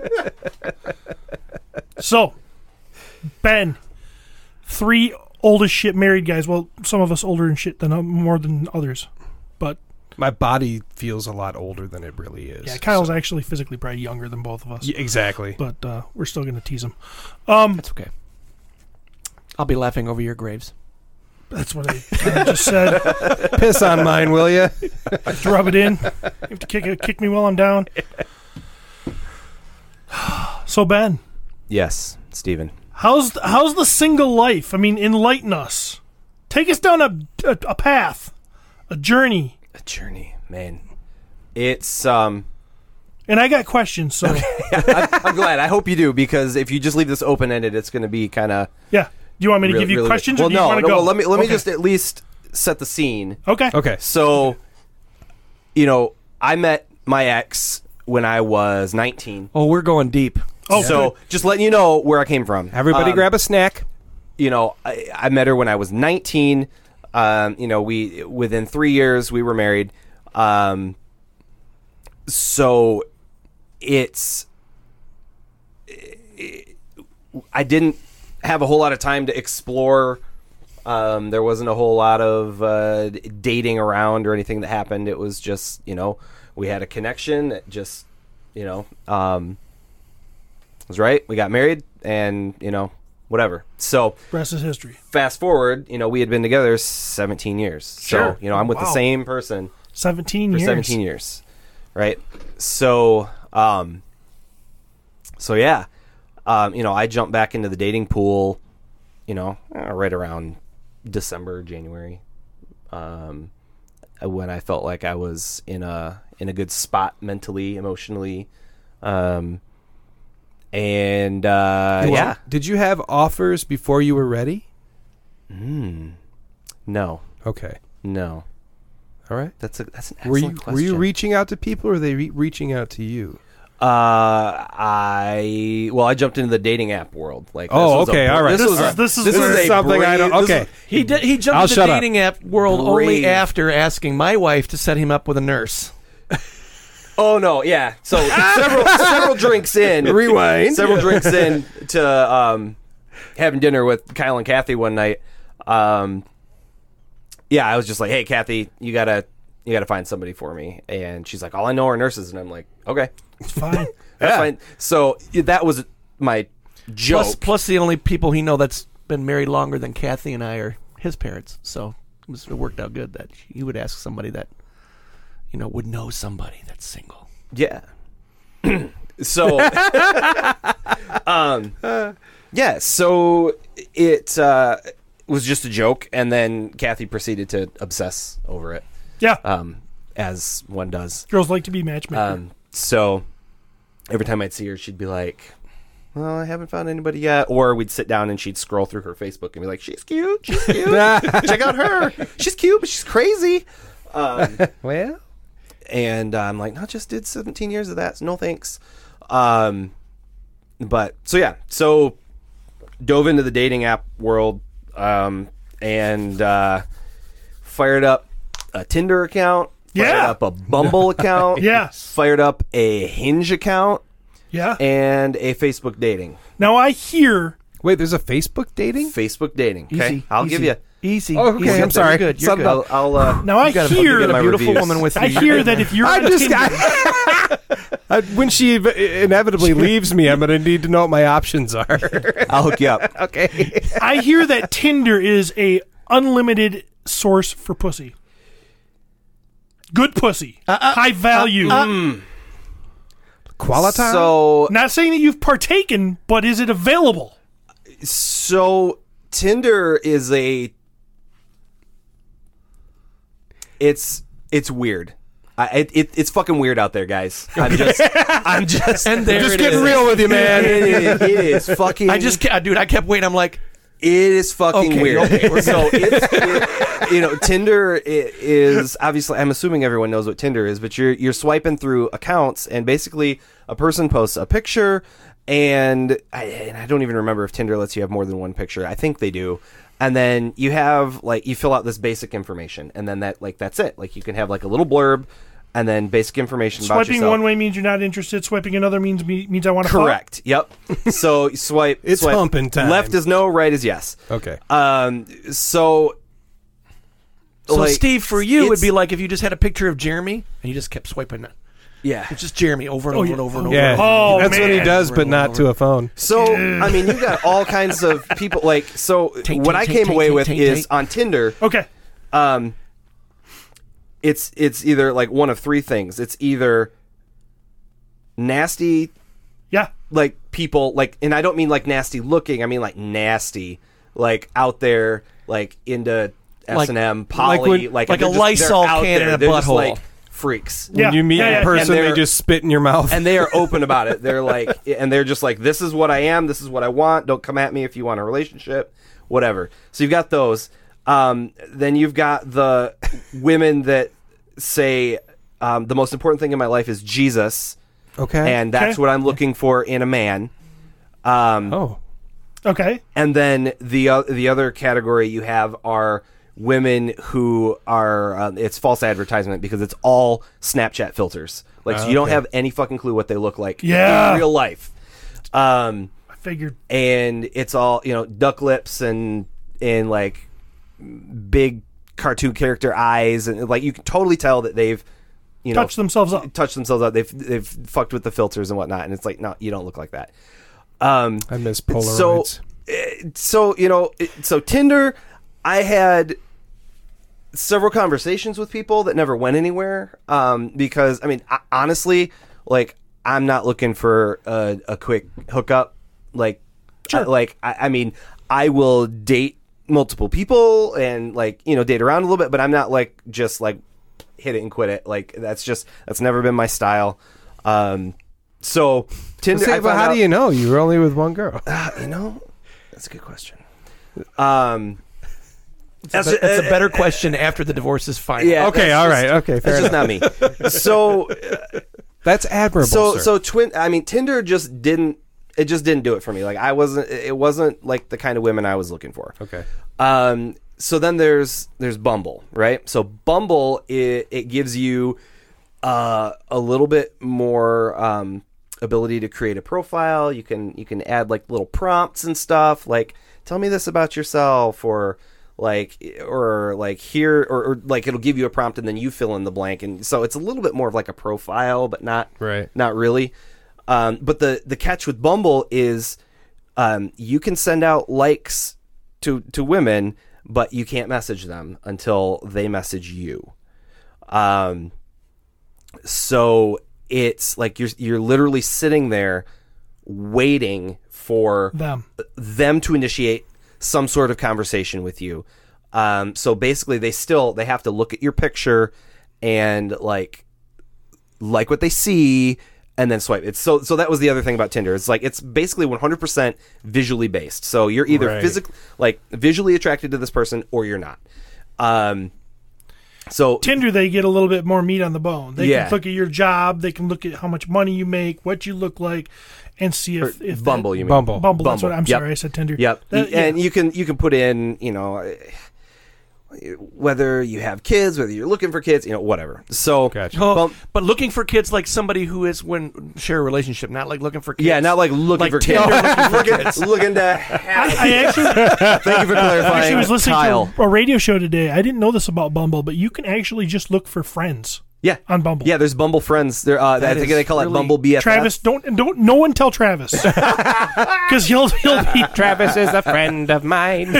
So, Ben, 3 old as shit married guys. Well, some of us older and shit than more than others, but My body feels a lot older than it really is. yeah, Kyle's actually physically probably younger than both of us. Yeah, exactly. But we're still gonna tease him. That's okay. I'll be laughing over your graves. That's what I kinda just said. Piss on mine, will you? To rub it in. You have to kick me while I'm down. So Ben, Yes, Steven. how's the single life? I mean, enlighten us. Take us down a path, a journey. A journey, man. It's And I got questions, so I'm glad. I hope you do, because if you just leave this open ended, it's going to be kind of. yeah. Do you want me to give you questions, Well, or do you no, want to no. go? Well, let me Okay. just at least set the scene. Okay. Okay. So, I met my ex when I was 19. Oh, we're going deep. Oh, So just letting you know where I came from. Everybody grab a snack. I met her when I was 19. We within 3 years we were married. So I didn't have a whole lot of time to explore. There wasn't a whole lot of dating around or anything that happened. It was just, we had a connection that just, was right. We got married and, whatever. So Rest is history. fast forward, we had been together 17 years. Sure. So, I'm with Wow. the same person 17 for years. 17 years. Right. So, yeah. I jumped back into the dating pool, right around December, January, when I felt like I was in a good spot mentally, emotionally, and yeah. Did you have offers before you were ready? No, Okay. no. All right. That's an excellent Were you question. reaching out to people, or were they reaching out to you? I jumped into the dating app world. Like, Oh, this was okay, all right. This is a something I don't. brave- Okay. He jumped I'll into the shut up. dating app world only Brave. after asking my wife to set him up with a nurse. Oh no, yeah. So several drinks in, Rewind. Several drinks in to having dinner with Kyle and Kathy one night. Yeah, I was just like, "Hey, Kathy, you gotta find somebody for me." And she's like, "All I know are nurses," and I'm like, "Okay, It's fine. that's fine." So that was my joke. Plus, the only people he know that's been married longer than Kathy and I are his parents. So it worked out good that he would ask somebody that, would know somebody that's single. Yeah. So, yeah. So it was just a joke, and then Kathy proceeded to obsess over it, Yeah. as one does. Girls like to be matchmaker. So every time I'd see her, she'd be like, "Well, I haven't found anybody yet," or we'd sit down and she'd scroll through her Facebook and be like, "She's cute. She's cute. Check out her. She's cute, but she's crazy." Well, And I'm like, "No, just did 17 years of that. So no thanks." But so dove into the dating app world, and fired up a Tinder account, fired Yeah. up a Bumble account, Yes. fired up a Hinge account, Yeah. and a Facebook dating. Now I hear wait. There's a Facebook dating. Facebook dating. Okay, Easy, I'll easy. give you. Easy. Oh, okay, easy. I'm sorry. You're good. You're Something good. I'll now I You got hear a my beautiful reviews. woman with you. I You're hear good. that if you're I on just Tinder, when she inevitably leaves me, I'm going to need to know what my options are. I'll hook you up. Okay. I hear that Tinder is a unlimited source for pussy. Good pussy, high value. Quality. So Not saying that you've partaken, but is it available? Tinder is it's weird. It's fucking weird out there, guys. I'm just And there just it getting is. real with you, man. it is fucking. I kept waiting. I'm like, It is fucking Okay, weird. okay, we're So Tinder is obviously. I'm assuming everyone knows what Tinder is, but you're swiping through accounts, and basically a person posts a picture, And I don't even remember if Tinder lets you have more than one picture. I think they do. And then you have like you fill out this basic information, and then that's it. Like you can have like a little blurb, and then basic information about yourself. Swiping one way means you're not interested. Swiping another means I want to. Correct. Yep. So swipe. It's swipe. humping time. Left is no, right is yes. Okay. So like, Steve, for you, it would it's- be like if you just had a picture of Jeremy and you just kept swiping it. Yeah. It's just Jeremy over and over and over and over. Yeah, Oh, that's what he man. does, but not to a phone. So I mean, you got all kinds of people. Like so, what I came away with is on Tinder. Okay. It's either like one of three things. It's either nasty, Yeah. like people like, and I don't mean like nasty looking. I mean like nasty, like out there, like into S&M, poly, like a they're just- Lysol they're out can in there. a They're just, butthole. like freaks. When you meet a person, And they they're- just spit in your mouth. And they are open about it. They're like, and they're just like, this is what I am. This is what I want. Don't come at me if you want a relationship, whatever. So you've got those. Then you've got the women that say, the most important thing in my life is Jesus. Okay. And that's Okay. what I'm looking for in a man. Oh. Okay. And then the other category you have are women who are it's false advertisement because it's all Snapchat filters. Like so you don't Okay. have any fucking clue what they look like Yeah. in real life. I figured. And it's all duck lips and like big cartoon character eyes, and like you can totally tell that they've Touch themselves up. touched themselves up. They've fucked with the filters and whatnot, and it's like, no, you don't look like that. I miss Polaroids. So Tinder, I had several conversations with people that never went anywhere. Because I mean, honestly, like I'm not looking for a quick hookup. Like, I mean, I will date multiple people and like date around a little bit, but I'm not like just like hit it and quit it. Like that's never been my style. So Tinder. See, but how do you know? You were only with one girl. That's a good question. That's a better question after the divorce is final. Yeah. Okay, all right. Okay, fair That's enough. just not me. So That's admirable. sir. Tinder just didn't do it for me. Like it wasn't like the kind of women I was looking for. Okay. So then there's Bumble, right? So Bumble it gives you a little bit more ability to create a profile. You can add like little prompts and stuff, like tell me this about yourself, or like here, or like it'll give you a prompt and then you fill in the blank, and so it's a little bit more of like a profile, but not really. But the catch with Bumble is you can send out likes to women, but you can't message them until they message you. So it's like you're literally sitting there waiting for them to initiate some sort of conversation with you. So basically they have to look at your picture and like what they see and then swipe. So that was the other thing about Tinder. It's like it's basically 100% visually based. So you're either visually attracted to this person or you're not. So Tinder, they get a little bit more meat on the bone. They Yeah. can look at your job. They can look at how much money you make, what you look like, and see if Bumble, you mean Bumble. Bumble. That's what I'm Yep. sorry. I said Tinder. Yep. That- And you can put in, whether you have kids, whether you're looking for kids, whatever. So, Gotcha. But looking for kids like somebody who is share a relationship, not like looking for kids. yeah, not like looking Like for Tinder kids. looking for kids. looking to have. I actually Thank you for clarifying. was listening Kyle. to a radio show today. I didn't know this about Bumble, but you can actually just look for friends Yeah. on Bumble. Yeah, there's Bumble Friends. There, I think is they call it really- Bumble BFF. Travis, don't no one tell Travis because he'll be Travis is a friend of mine.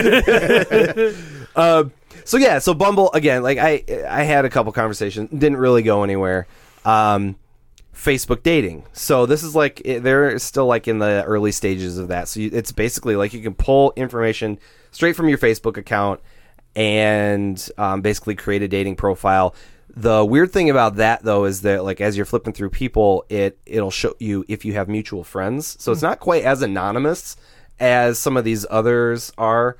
So Bumble again. Like I had a couple conversations, didn't really go anywhere. Facebook dating. So this is like they're still like in the early stages of that. So it's basically like you can pull information straight from your Facebook account and basically create a dating profile. The weird thing about that though is that like as you're flipping through people, it'll show you if you have mutual friends. So it's not quite as anonymous as some of these others are.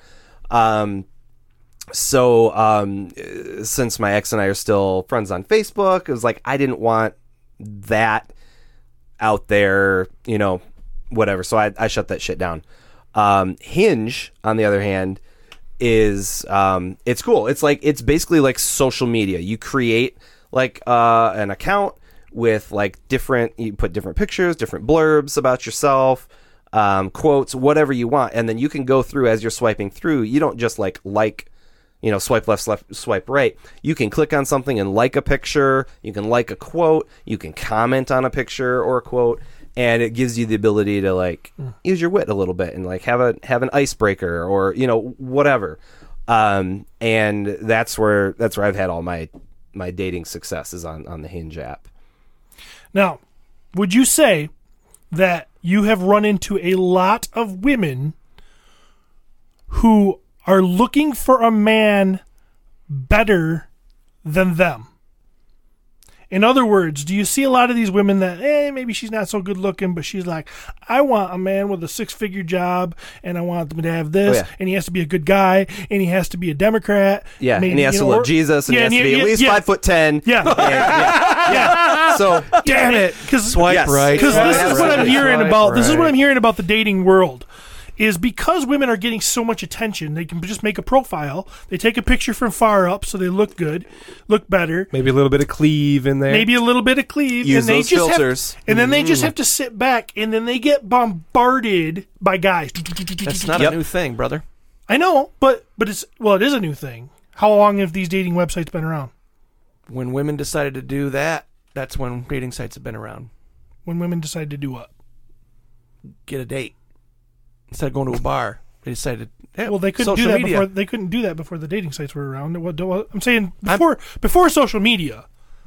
Since my ex and I are still friends on Facebook, it was like I didn't want that out there, whatever. So I shut that shit down. Hinge, on the other hand, is it's cool. It's basically like social media. You create like an account with like you put different pictures, different blurbs about yourself, quotes, whatever you want, and then you can go through as you're swiping through. You don't just like swipe left, swipe right. You can click on something and like a picture. You can like a quote. You can comment on a picture or a quote, and it gives you the ability to like use your wit a little bit and like have an icebreaker or whatever. And that's where I've had all my dating success is on the Hinge app. Now, would you say that you have run into a lot of women who are looking for a man better than them? In other words, do you see a lot of these women that, maybe she's not so good looking, but she's like, I want a man with a 6-figure job, and I want them to have this, and he has to be a good guy, and he has to be a Democrat. Yeah, maybe, and he has to love Jesus, and he has to be at least 5'10". Yeah. So, damn it. Swipe right. Because this is what I'm hearing about. This is what I'm hearing about the dating world. Is because women are getting so much attention, they can just make a profile. They take a picture from far up so they look good, look better. Maybe a little bit of cleave in there. Use those filters. And then they just have to sit back, and then they get bombarded by guys. That's not a new thing, brother. I know, but it is a new thing. How long have these dating websites been around? When women decided to do that, that's when dating sites have been around. When women decided to do what? Get a date. Instead of going to a bar, they decided. Well, they couldn't do that before. They couldn't do that before the dating sites were around. I'm saying before social media.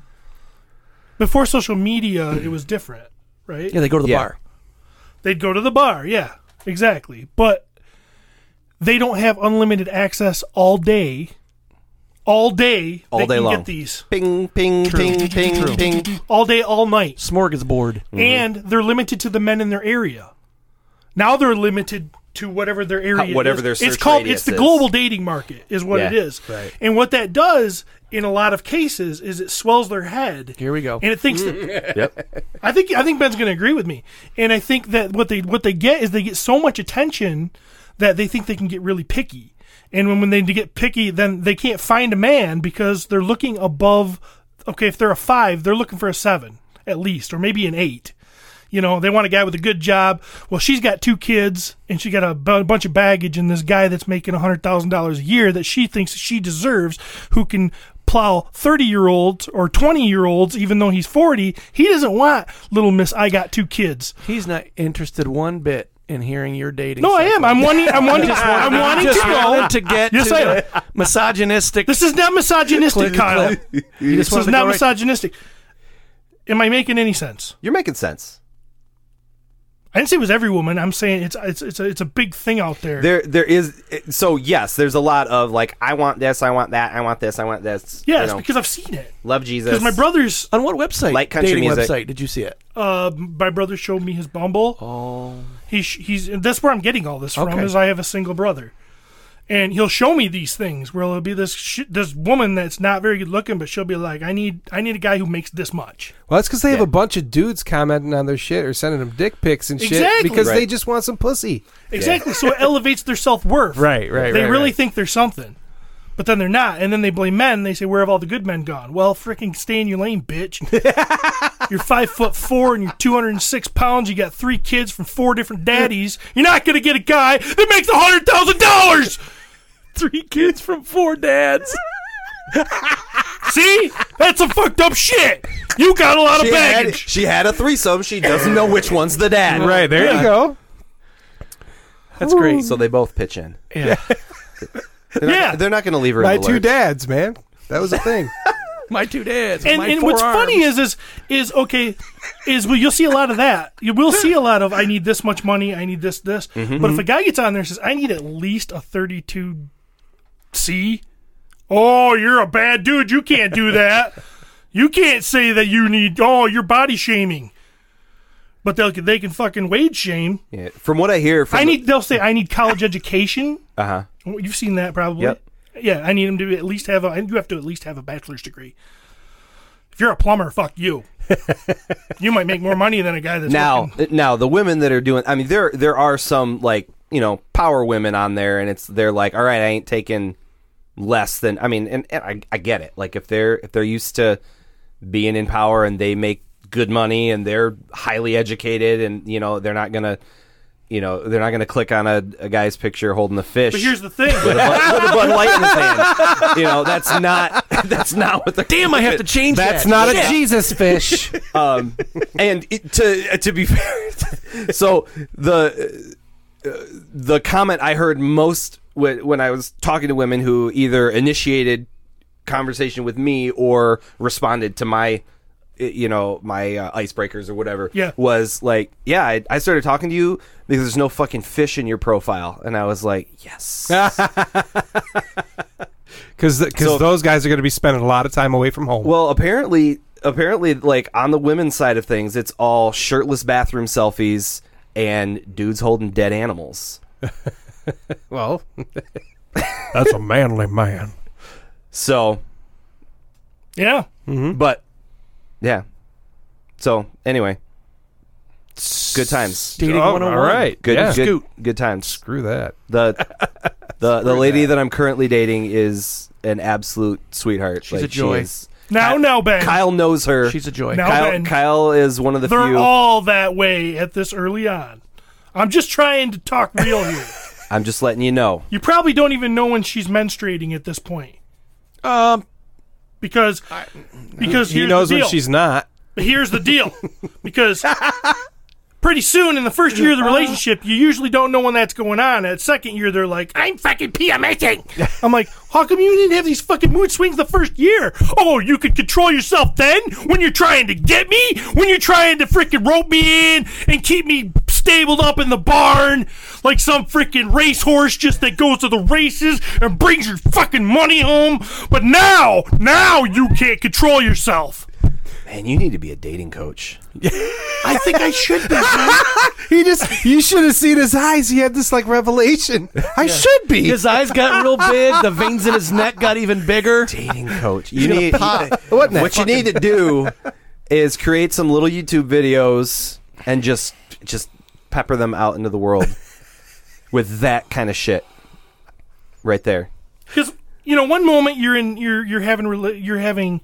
Before social media, it was different, right? Yeah, they go to the bar. They'd go to the bar. Yeah, exactly. But they don't have unlimited access all day. All day long. Get these. Ping, ping, ping, ping, ping. All day, all night. Smorgasbord. And they're limited to the men in their area. Now they're limited to whatever their area is. Whatever their search It's the global dating market is what it is. Right. And what that does in a lot of cases is it swells their head. Here we go. And it thinks that I think Ben's going to agree with me. And I think that what they get is they get so much attention that they think they can get really picky. And when they get picky, then they can't find a man because they're looking above. Okay, if they're a 5, they're looking for a 7 at least, or maybe an 8. They want a guy with a good job. Well, she's got 2 kids, and she got a bunch of baggage, and this guy that's making $100,000 a year that she thinks she deserves, who can plow 30-year-olds or 20-year-olds, even though he's 40. He doesn't want little miss, I got 2 kids. He's not interested one bit in hearing your dating. No, I am. I'm wanting to know. To get to misogynistic. This is not misogynistic, Kyle. This is not misogynistic. Am I making any sense? You're making sense. I didn't say it was every woman. I'm saying it's a big thing out there. There is. So yes, there's a lot of like, I want this, I want that, I want this, I want this. Yes, because I've seen it. Love Jesus. Because my brother's on what website? Like country dating music. website? Did you see it? My brother showed me his Bumble. Oh, he's that's where I'm getting all this from. Okay. Is I have a single brother. And he'll show me these things where it'll be this woman that's not very good looking, but she'll be like, I need a guy who makes this much. Well, that's because they have a bunch of dudes commenting on their shit or sending them dick pics and shit Exactly. because they just want some pussy. Exactly. So it elevates their self-worth. Right. They really think they're something, but then they're not. And then they blame men. They say, where have all the good men gone? Well, freaking stay in your lane, bitch. You're 5'4" and you're 206 pounds. You got 3 kids from 4 different daddies. You're not going to get a guy that makes $100,000. 3 kids from 4 dads. See? That's some fucked up shit. You got a lot of baggage. She had a threesome. She doesn't know which one's the dad. Right, there you go. That's great. So they both pitch in. Yeah. They're not going to leave her My in the 2 lurch. dads, man. That was a thing. My 2 dads. And what's funny is you'll see a lot of that. You will see a lot of, I need this much money, I need this. Mm-hmm. But if a guy gets on there and says, I need at least a 32C, oh, you're a bad dude. You can't do that. You can't say that you need, you're body shaming. But they can fucking wage shame. Yeah. From what I hear, they'll say, I need college education. Uh-huh. You've seen that probably. Yep. Yeah, I need him to at least have you have to at least have a bachelor's degree. If you're a plumber, fuck you. You might make more money than a guy that's working. Now the women that are doing, I mean, there are some like, you know, power women on there, and they're like, all right, I ain't taking less than, I mean, and I get it. Like if they're used to being in power and they make good money and they're highly educated, and you know they're not gonna click on a guy's picture holding the fish. But here's the thing: with a Bud Light in his hand. You know, that's not what the Damn, I have to change That's that. not Shit. a Jesus fish. and to be fair, so the comment I heard most when I was talking to women who either initiated conversation with me or responded to my icebreakers or whatever, was like, yeah, I started talking to you because there's no fucking fish in your profile. And I was like, yes. Because those guys are going to be spending a lot of time away from home. Well, apparently, like on the women's side of things, it's all shirtless bathroom selfies and dudes holding dead animals. Well, that's a manly man. So, yeah. But, yeah. So, anyway. Good times. Dating 101. All right. Good times. Screw that. The lady that I'm currently dating is an absolute sweetheart. She's a joy. Now, Ben. Kyle knows her. She's a joy. Now, Ben, Kyle is one of the they're few. all that way at this early on. I'm just trying to talk real here. I'm just letting you know. You probably don't even know when she's menstruating at this point. Because He knows when she's not. But here's the deal. Because pretty soon in the first year of the relationship, you usually don't know when that's going on. At second year, they're like, I'm fucking PMSing. I'm like, how come you didn't have these fucking mood swings the first year? Oh, you could control yourself then? When you're trying to get me? When you're trying to freaking rope me in and keep me stabled up in the barn like some freaking racehorse just that goes to the races and brings your fucking money home? But now you can't control yourself. Man, you need to be a dating coach. I think I should be. You should have seen his eyes. He had this like revelation. I should be. His eyes got real big. The veins in his neck got even bigger. Dating coach. You need What you need to do is create some little YouTube videos and just pepper them out into the world with that kind of shit right there. Because one moment you're having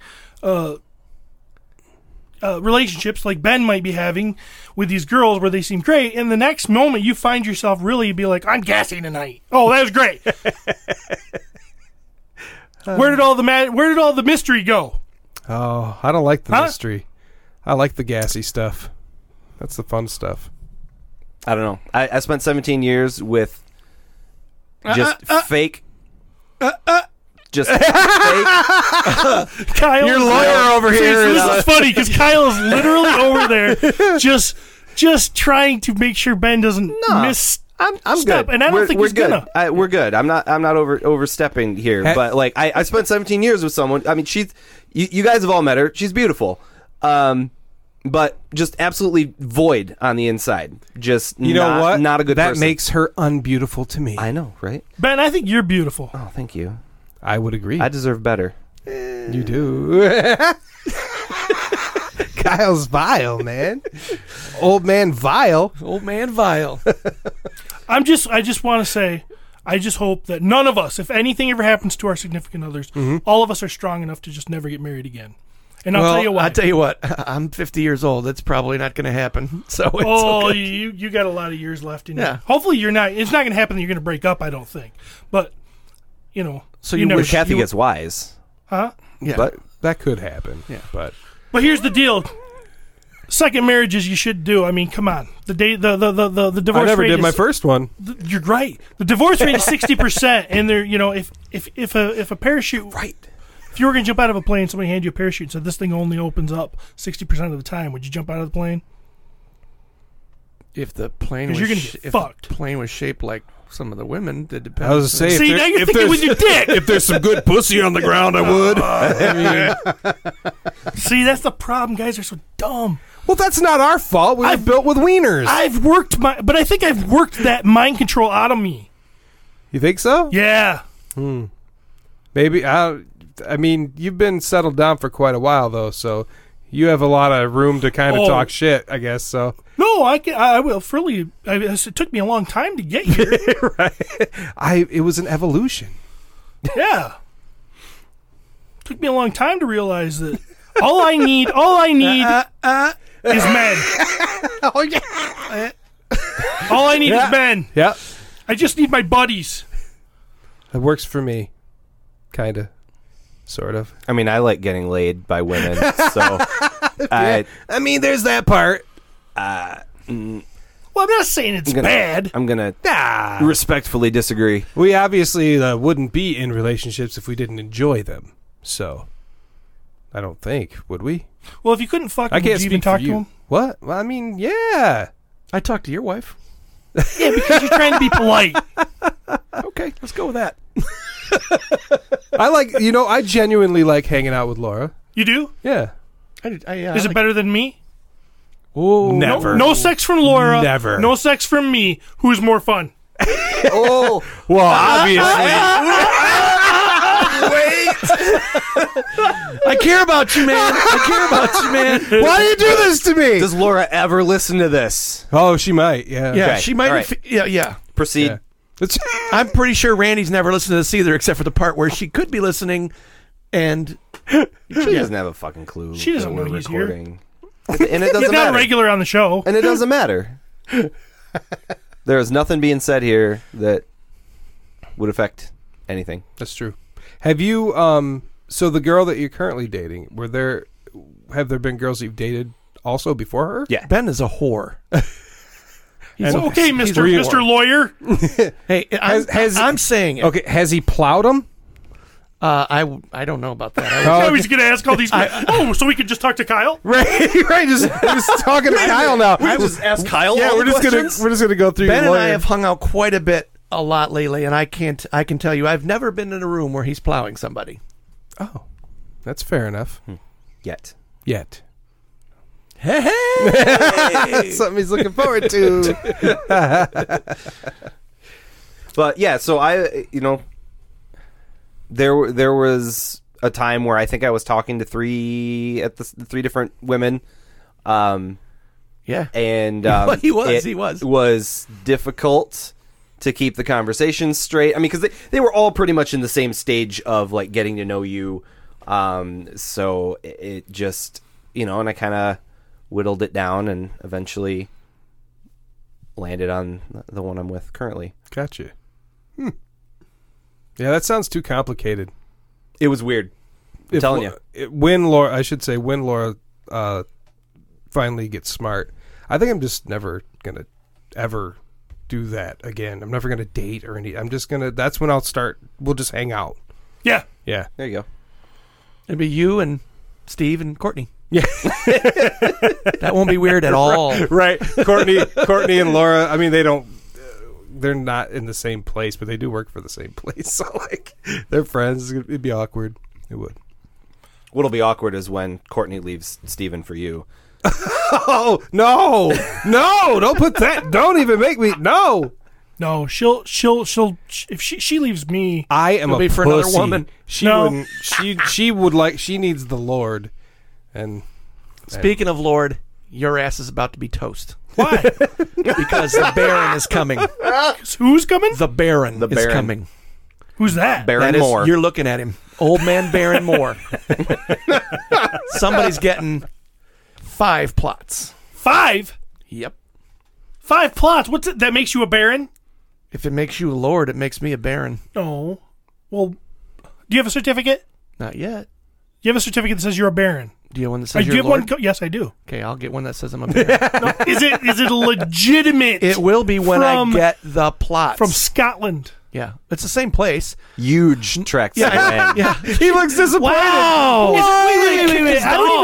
relationships like Ben might be having with these girls where they seem great, and the next moment you find yourself really be like, I'm gassy tonight. Oh, that was great. Where did all the mystery go? Oh, I don't like the mystery. I like the gassy stuff. That's the fun stuff. I don't know. I spent 17 years with just fake. Just fake. Kyle, Your lawyer over here. This is funny because Kyle is literally over there just trying to make sure Ben doesn't miss. I'm step, good. And I don't think he's good. gonna. We're good. I'm not overstepping here. But like I spent 17 years with someone. I mean, you guys have all met her. She's beautiful. But just absolutely void on the inside. Just know what? Not a good that person. makes her unbeautiful to me. I know, right? Ben, I think you're beautiful. Oh, thank you. I would agree. I deserve better. You do. Kyle's vile, man. Old man vile. Old man vile. I just want to say, I just hope that none of us, if anything ever happens to our significant others, all of us are strong enough to just never get married again. And I'll tell you why. I'll tell you what. I'm 50 years old. That's probably not going to happen. So it's okay. You got a lot of years left in you. Yeah. Hopefully you're not. It's not going to happen that you're going to break up, I don't think. But, So you never. Kathy gets wise. Huh? Yeah. But That could happen. Yeah. But here's the deal. Second marriages you should do. I mean, come on. The divorce I never rate did my is- first one. You're right. The divorce rate is 60%, and there, if a parachute, right. If you were going to jump out of a plane, somebody handed you a parachute and said this thing only opens up 60% of the time, would you jump out of the plane? If the plane 'Cause was you're gonna get if fucked. the plane was shaped like some of the women, it depends. I was saying, See, now you're thinking with your dick. If there's some good pussy on the ground, I would. See, that's the problem. Guys are so dumb. Well, that's not our fault. We were built with wieners. But I think I've worked that mind control out of me. You think so? Yeah. Maybe. I mean, you've been settled down for quite a while, though, so You have a lot of room to kind of Oh. talk shit, I guess. So No, I will freely. It took me a long time to get here. it was an evolution. Yeah. Took me a long time to realize that all I need is men. Oh yeah. All I need is men. Yeah, I just need my buddies. it works for me, kind of, sort of. I mean, I like getting laid by women, so I mean, there's that part. Well, I'm not saying it's bad. I'm gonna respectfully disagree. We obviously wouldn't be in relationships if we didn't enjoy them. So, I don't think, would we? Well, if you couldn't fuck him, I can't would you even speak talk for to you. him? What? Well, I mean, yeah. I talked to your wife. Yeah, because you're trying to be polite. Okay, let's go with that. I genuinely like hanging out with Laura. You do? Yeah. Is it better than me? Oh, never. No sex from Laura. Never. No sex from me. Who's more fun? Oh, Well, obviously. I care about you, man. I care about you, man. Why do you do this to me? does Laura ever listen to this? Oh, she might. Yeah. Yeah, Okay, she might. all right. Yeah. Proceed. Yeah. It's I'm pretty sure Randy's never listened to this either, except for the part where she could be listening, and She doesn't have a fucking clue. She doesn't that know we're he's here. recording. And it He's doesn't not a matter. regular on the show. And it doesn't matter. There is nothing being said here that would affect anything. That's true. Have you so the girl that you're currently dating, have there been girls that you've dated also before her? Yeah. Ben is a whore. And- Okay, he's Mr. Lawyer. Hey, I'm saying it. Okay, has he plowed them? I don't know about that. I was going to ask all these. So we could just talk to Kyle? Right, just talking to Kyle now. I just asked Kyle. Yeah, all we're the just questions. gonna go through. Ben your and I lawyer. have hung out quite a lot lately, and I can tell you, I've never been in a room where he's plowing somebody. Oh, that's fair enough. Yet. Yet. Hey, hey! Something he's looking forward to. But yeah, so there was a time where I think I was talking to three different women. Yeah. And He was. It was difficult to keep the conversation straight. I mean, because they were all pretty much in the same stage of like getting to know you. So it just, and I kind of whittled it down and eventually landed on the one I'm with currently. Gotcha. Yeah, that sounds too complicated. It was weird. I'm telling you. When Laura finally gets smart, I think I'm just never gonna ever do that again. I'm never gonna date or any. I'm just gonna. That's when I'll start. We'll just hang out. Yeah. Yeah. There you go. It'd be you and Steve and Courtney. Yeah. That won't be weird at all. Right. Courtney and Laura. I mean, they don't. They're not in the same place, but they do work for the same place. So like, they're friends. It'd be awkward. It would. What'll be awkward is when Courtney leaves Steven for you. Oh no! Don't put that. Don't even make me. No. No, she'll if she leaves me. I am It'll a be for pussy. another woman. She No. wouldn't. She would like. She needs the Lord. And Speaking of Lord, your ass is about to be toast Why? because the Baron is coming. Who's coming? The Baron is Baron. coming. Who's that? Baron That is, Moore. you're looking at him, old man Baron Moore. Somebody's getting 5 plots. 5? Yep. 5 plots. What's it? That makes you a baron? If it makes you a lord, it makes me a baron. No. Well, do you have a certificate? Not yet. You have a certificate that says you're a baron. Do you have one that says Do you're you a have lord? one? Yes, I do. Okay, I'll get one that says I'm a baron. No, is it legitimate? It will be when From- I get the plots. From Scotland. Yeah, it's the same place. Huge tracks. of land. Yeah. he looks disappointed. Wow! Wait.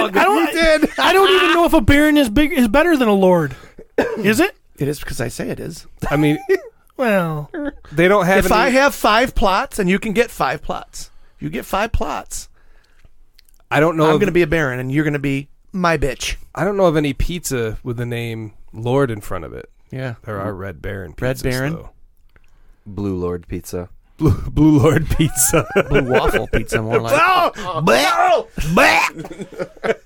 I don't even know if a baron is better than a lord. Is it? It is because I say it is. I mean, Well, they don't have. If I have 5 plots and you can get 5 plots, you get 5 plots. I don't know. I'm going to be a baron and you're going to be my bitch. I don't know of any pizza with the name Lord in front of it. Yeah. There are Red Baron. Red Pizzas, Baron? though. Blue Lord Pizza. Blue Lord Pizza. Blue waffle pizza, more like.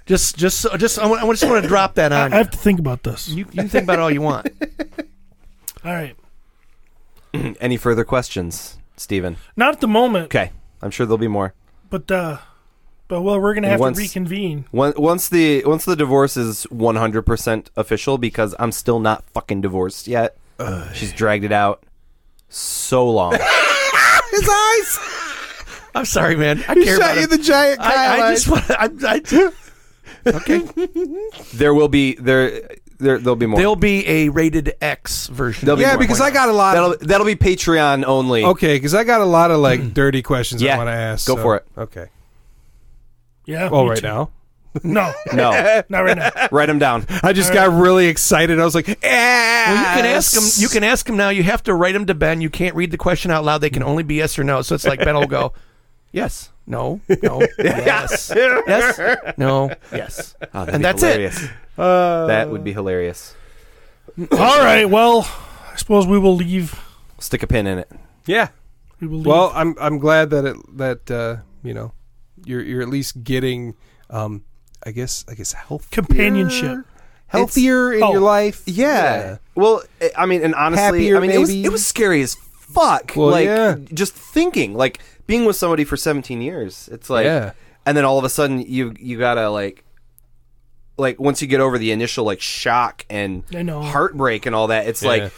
Just I just want to drop that on. I have to think about this. You can think about it all you want. All right. Any further questions, Steven? Not at the moment. Okay, I'm sure there'll be more. But well, we're gonna have Once- to reconvene. Once the divorce is 100% official, because I'm still not fucking divorced yet. She's dragged it out so long. His eyes. I'm sorry, man. I He care shot about you it. the giant Kyle I eyes. just want. Okay. There will be there'll be more. There'll be a rated X version. There'll be Yeah, more. because I got a lot. That'll be Patreon only. Okay, because I got a lot of like dirty questions I Yeah, want to ask. go so- for it. Okay. Yeah. Oh, me right too. now. No, No, not right now. write them down. I just got really excited. I was like, Well, you can ask them. You can ask them now. You have to write them to Ben. You can't read the question out loud. They can only be yes or no. So it's like Ben will go, yes, no, yes, yes, no, yes, Oh, that'd and be that's hilarious. it. That would be hilarious. All right. Well, I suppose we will leave. Stick a pin in it. Yeah. We will leave. Well, I'm glad that you know you're at least getting I guess companionship. healthier in Oh, your life. Yeah. Well, I mean, and honestly, Happier, I mean, maybe. it was scary as fuck. Well, like, yeah. just thinking, like, being with somebody for 17 years. It's like, Yeah. and then all of a sudden, you gotta like once you get over the initial like shock and I know. heartbreak and all that, it's like,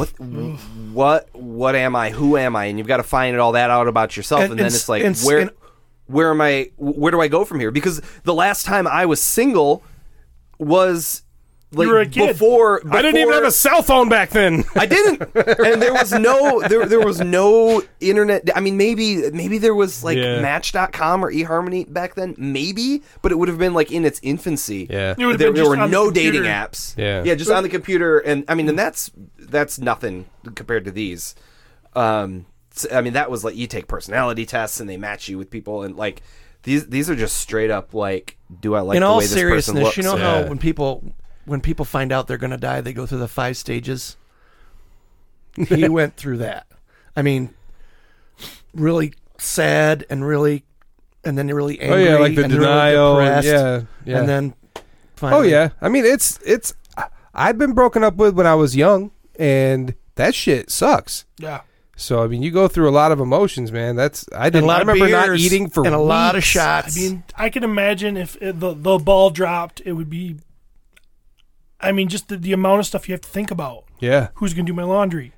what am I? Who am I? And you've got to find all that out about yourself, and then it's like, where am I? Where do I go from here? Because the last time I was single was like You were a kid. before I didn't even have a cell phone back then. I didn't, and there was no there was no internet. I mean, maybe there was like Yeah. Match.com or eHarmony back then, maybe, but it would have been like in its infancy. Yeah. It would have There been just were on the no computer. dating apps. Yeah. just on the computer, and I mean, and that's nothing compared to these. I mean, that was like you take personality tests and they match you with people, and like these are just straight up like, do I like In the all way this person seriousness, looks? you know Yeah. how when people find out they're going to die, they go through the 5 stages. He went through that. I mean, really sad and then really Oh angry. yeah, like the and denial. really depressed, yeah. and then Oh finally, yeah. I mean, it's. I've been broken up with when I was young, and that shit sucks. Yeah. So I mean, you go through a lot of emotions, man. I and a lot I of remember not beers eating for and a lot of weeks. shots. I mean, I can imagine if the ball dropped, it would be. I mean, just the amount of stuff you have to think about. Yeah. Who's going to do my laundry?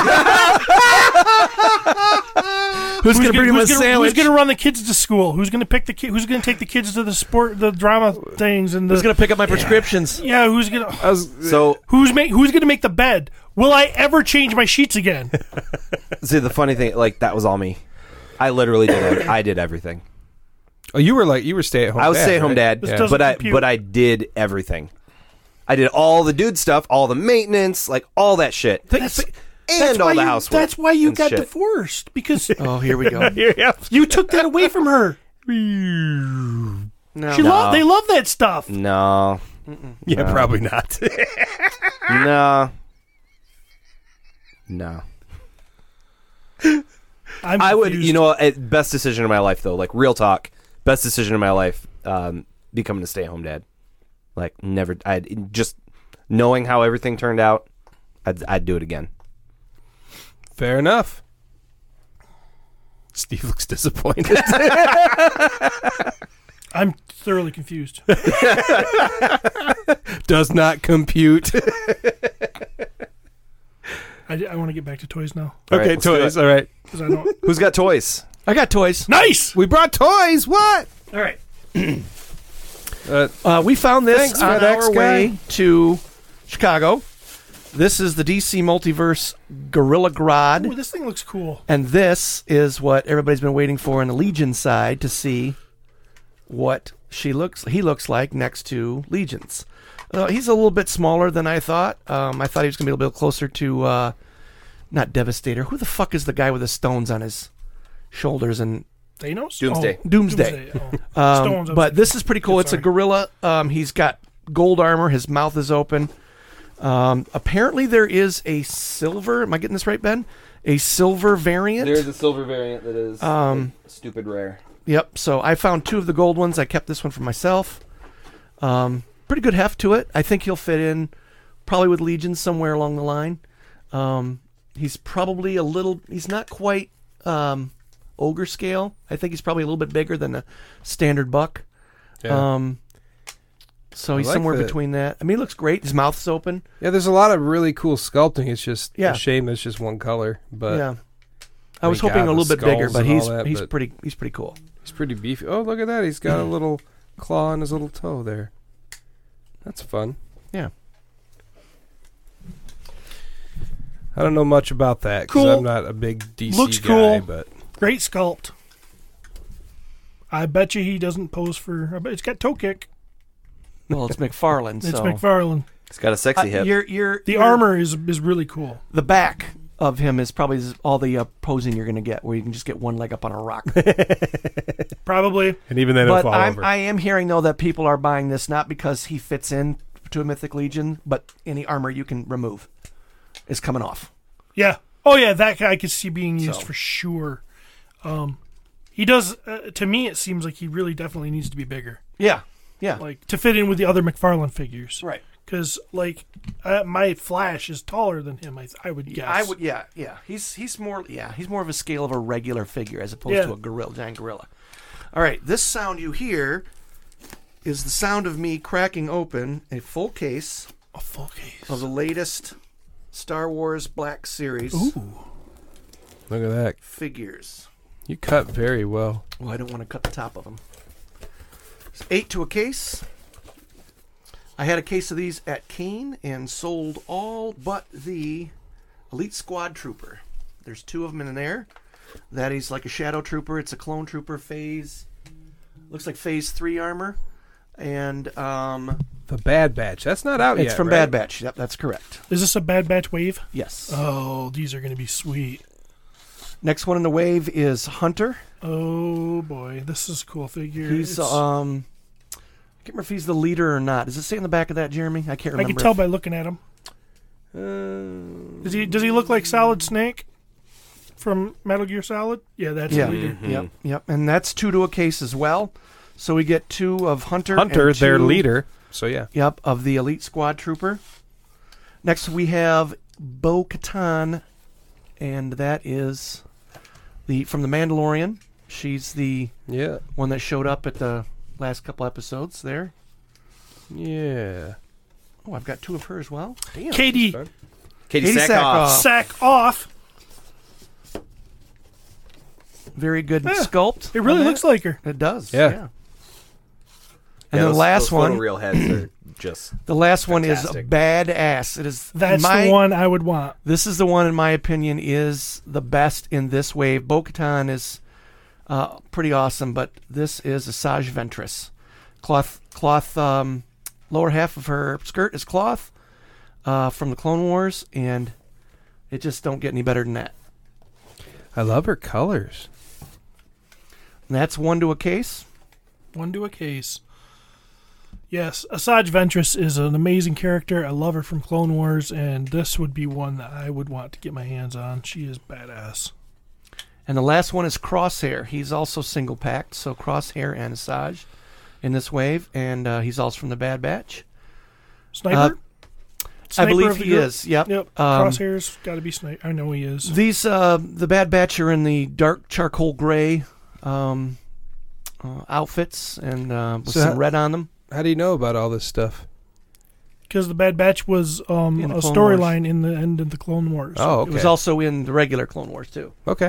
who's going to bring him a sandwich? Who's going to run the kids to school? Who's going to pick the Who's going to take the kids to the drama things and Who's going to pick up my prescriptions? Yeah, who's going to? So Who's going to make the bed? Will I ever change my sheets again? see, the funny thing, like that was all me. I literally did. I did everything. Oh, you were stay at home. I was stay-at-home right? dad, This doesn't compute. but I did everything. I did all the dude stuff, all the maintenance, like all that shit, That's and why all the you, housework. That's why you and got shit. divorced, because Oh, here we go. you took that away from her. No. They love that stuff. No, Yeah, probably not. no, no. I would, confused. best decision of my life though. Like real talk, best decision of my life. Becoming a stay-at-home dad. Like never. I'd just knowing how everything turned out. I'd do it again. Fair enough. Steve looks disappointed. I'm thoroughly confused. Does not compute. I want to get back to toys now All right, Okay, let's do toys. it. All right. because I don't. Who's got toys? I got toys. Nice. We brought toys. What? All right. We found this Thanks, on FedEx our guy. way to Chicago. This is the DC Multiverse Gorilla Grodd. Ooh, this thing looks cool. And this is what everybody's been waiting for on the Legion side to see what he looks like next to Legions. He's a little bit smaller than I thought. I thought he was going to be a little bit closer to not Devastator. Who the fuck is the guy with the stones on his shoulders and Thanos? Doomsday. Oh, Doomsday. Oh. Stones, But this is pretty cool. It's a Sorry. gorilla. He's got gold armor. His mouth is open. Apparently there is a silver. Am I getting this right, Ben? A silver variant. There's a silver variant that is stupid rare. Yep. So I found 2 of the gold ones. I kept this one for myself. Pretty good heft to it. I think he'll fit in probably with Legion somewhere along the line. He's probably he's not quite ogre scale. I think he's probably a little bit bigger than a standard buck. Yeah. So he's like somewhere that. between that. I mean, he looks great. His mouth's open. Yeah, there's a lot of really cool sculpting. It's just Yeah. a shame it's just one color. But Yeah. I was Thank hoping God a little the bit bigger, skulls but and all that, he's but- pretty cool. he's pretty beefy. Oh, look at that. He's got a little claw on his little toe there. That's fun. Yeah. I don't know much about that because Cool. I'm not a big DC Looks guy, cool. but Great sculpt. I bet you he doesn't pose for. I bet it's got toe kick. Well, it's McFarlane. It's so McFarlane. It's got a sexy hip. The armor is really cool. The back of him is probably all the posing you're going to get, where you can just get one leg up on a rock. Probably. and even then it'll But fall over. I am hearing, though, that people are buying this not because he fits in to a Mythic Legion, but any armor you can remove is coming off. Yeah. Oh yeah, that guy I could see being used So. for sure. He does. To me, it seems like he really definitely needs to be bigger, Yeah. Yeah. like to fit in with the other McFarlane figures. Right. Because my Flash is taller than him. I would guess. I would. Yeah. Yeah. He's more. Yeah. He's more of a scale of a regular figure as opposed to a giant gorilla. All right. This sound you hear is the sound of me cracking open a full case a full case. of the latest Star Wars Black Series Look at that. figures. You cut very well. Well, I don't want to cut the top of them. It's 8 to a case. I had a case of these at Kane and sold all but the Elite Squad Trooper. There's 2 of them in there. That is like a Shadow Trooper. It's a Clone Trooper phase. Looks like phase 3 armor. And The Bad Batch. That's not out yet. it's from right? Bad Batch. Yep, that's correct. Is this a Bad Batch wave? Yes. Oh, these are going to be sweet. Next one in the wave is Hunter. Oh boy, this is a cool figure. He's It's- I can't remember if he's the leader or not. Does it say on the back of that, Jeremy? I can't I remember. can tell by looking at him. Does he look like Solid Snake from Metal Gear Solid? Yeah, that's Yeah. the leader. Yep. And that's 2 to a case as well. So we get 2 of Hunter. Hunter, and their 2 leader. So yeah. Yep, of the Elite Squad Trooper. Next we have Bo-Katan, and that is from The Mandalorian. She's the Yeah. one that showed up at the last couple episodes there. Yeah. Oh, I've got 2 of her as well. Damn. Katie, Katie Katie Sackhoff. Sackhoff. sack off. Very good Yeah. sculpt. It really on that. looks like her. It does. Yeah. And Yeah, the those last photo one, reel heads are just the last one is fantastic. badass. It is That's my, the one I would want. This is the one, in my opinion, is the best in this wave. Bo-Katan is pretty awesome, but this is Asajj Ventress. Cloth. Lower half of her skirt is cloth from the Clone Wars, and it just don't get any better than that. I love her colors. And that's 1 to a case. One to a case. Yes, Asajj Ventress is an amazing character. I love her from Clone Wars, and this would be one that I would want to get my hands on. She is badass. And the last one is Crosshair. He's also single packed, so Crosshair and Asajj in this wave, and he's also from the Bad Batch. Sniper? I believe of the he group? is. Yep. Crosshair's got to be Sniper. I know he is. These the Bad Batch are in the dark charcoal gray outfits and with So some red on them. How do you know about all this stuff? Because the Bad Batch was a In the Clone storyline in the end of the Clone Wars. Oh, It okay. was also in the regular Clone Wars too. Okay.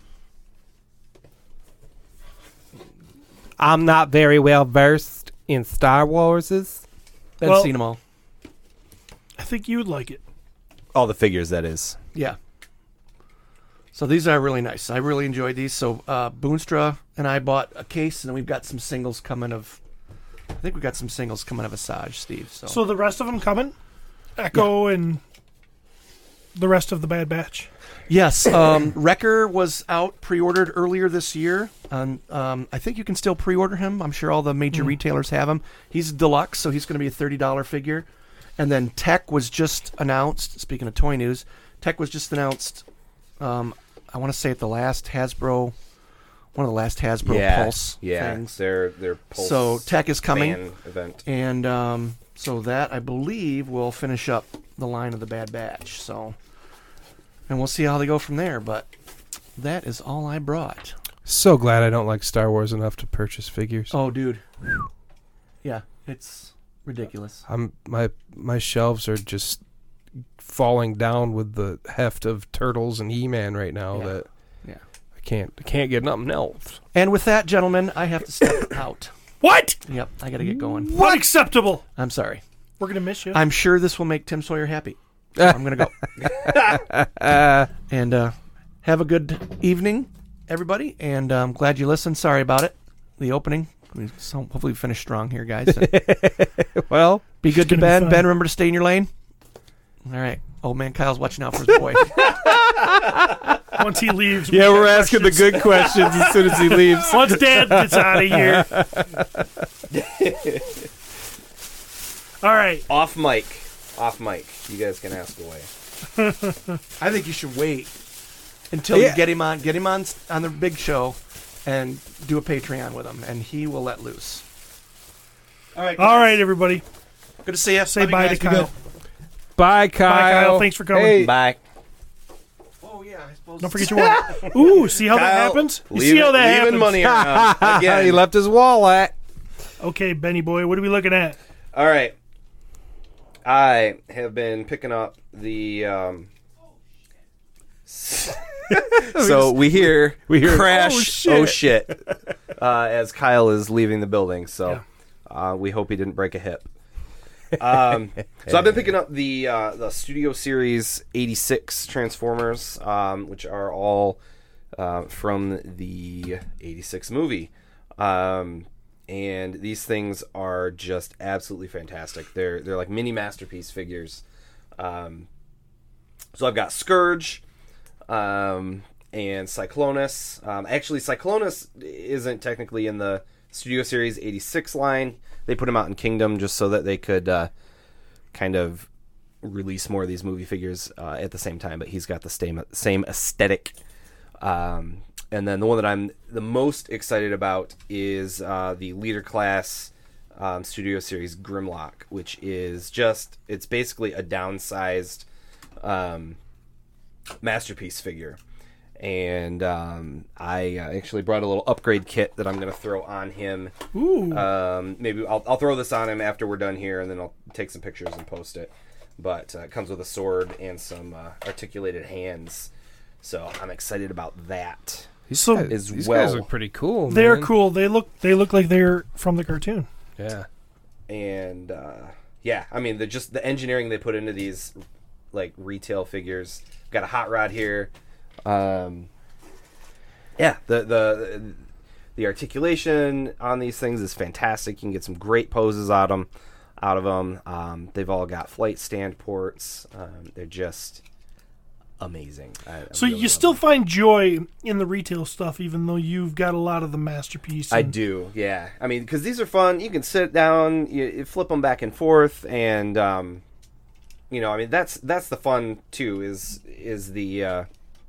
I'm not very well versed in Star Warses. I've Well- seen them all. I think you would like it. all the figures. That is. Yeah. So these are really nice. I really enjoyed these. So Boonstra and I bought a case, and then we've got some singles coming of. I think we got some singles coming of Asajj, Steve. So the rest of them coming? Echo and the rest of the Bad Batch. Yes, Wrecker was out pre-ordered earlier this year. I think you can still pre-order him. I'm sure all the major retailers have him. He's deluxe, so he's going to be a $30 figure. And then Tech was just announced. Speaking of toy news, Tech was just announced. I want to say at the last Hasbro one of the last Hasbro Yeah, Pulse yeah. things. Their Pulse So tech is coming, fan event. and so that I believe will finish up the line of the Bad Batch. So, and we'll see how they go from there. But that is all I brought. So glad I don't like Star Wars enough to purchase figures. Oh, dude. Yeah, it's ridiculous. My shelves are just falling down with the heft of Turtles and He-Man right now. Yeah. That Yeah. I can't get nothing else. And with that, gentlemen, I have to step out. What? Yep, I got to get going. Unacceptable. I'm sorry. We're gonna miss you. I'm sure this will make Tim Sawyer happy. So I'm going to go. And have a good evening, everybody. And I'm glad you listened. Sorry about it. The opening. So hopefully we finish strong here, guys. Well, Be good to gonna be Ben. fun. Ben, remember to stay in your lane. All right. Old man Kyle's watching out for his boy. Once he leaves. yeah, we we're got asking the questions. good questions as soon as he leaves. Once Dad gets out of here. All right. Off mic. You guys can ask away. I think you should wait until you get him on the big show and do a Patreon with him, and he will let loose. All right. All right, everybody. Good to see you. Say Love you bye guys. to Be Kyle. good. Bye, Kyle. Bye, Kyle. Thanks for coming. Hey. Bye. Oh yeah, I suppose. Don't forget your wallet. Ooh, see how that Kyle, happens? You see how that leaving happens? money around again. He left his wallet. Okay, Benny boy, what are we looking at? All right. I have been picking up the. So we hear crash. "Oh, Oh shit! As Kyle is leaving the building, so we hope he didn't break a hip. So I've been picking up the Studio Series 86 Transformers, which are all from the 86 movie. And these things are just absolutely fantastic. They're like mini masterpiece figures. So I've got Scourge and Cyclonus. Actually, Cyclonus isn't technically in the Studio Series 86 line. They put him out in Kingdom just so that they could kind of release more of these movie figures at the same time. But he's got the same aesthetic. And then the one that I'm the most excited about is the Leader Class Studio Series Grimlock, which is it's basically a downsized masterpiece figure. And I actually brought a little upgrade kit that I'm going to throw on him. Ooh. Maybe I'll throw this on him after we're done here, and then I'll take some pictures and post it. But it comes with a sword and some articulated hands. So I'm excited about that. These As guys well. look pretty cool. They're man. cool. They look like they're from the cartoon. Yeah. And yeah, I mean the engineering they put into these like retail figures. Got a hot rod here. Yeah, the articulation on these things is fantastic. You can get some great poses out of them. They've all got flight stand ports. They're just amazing. I So really you love still them. find joy in the retail stuff, even though you've got a lot of the masterpiece. I and- do, yeah. I mean, because these are fun. You can sit down, you flip them back and forth, and you know, I mean, that's the fun too. Is the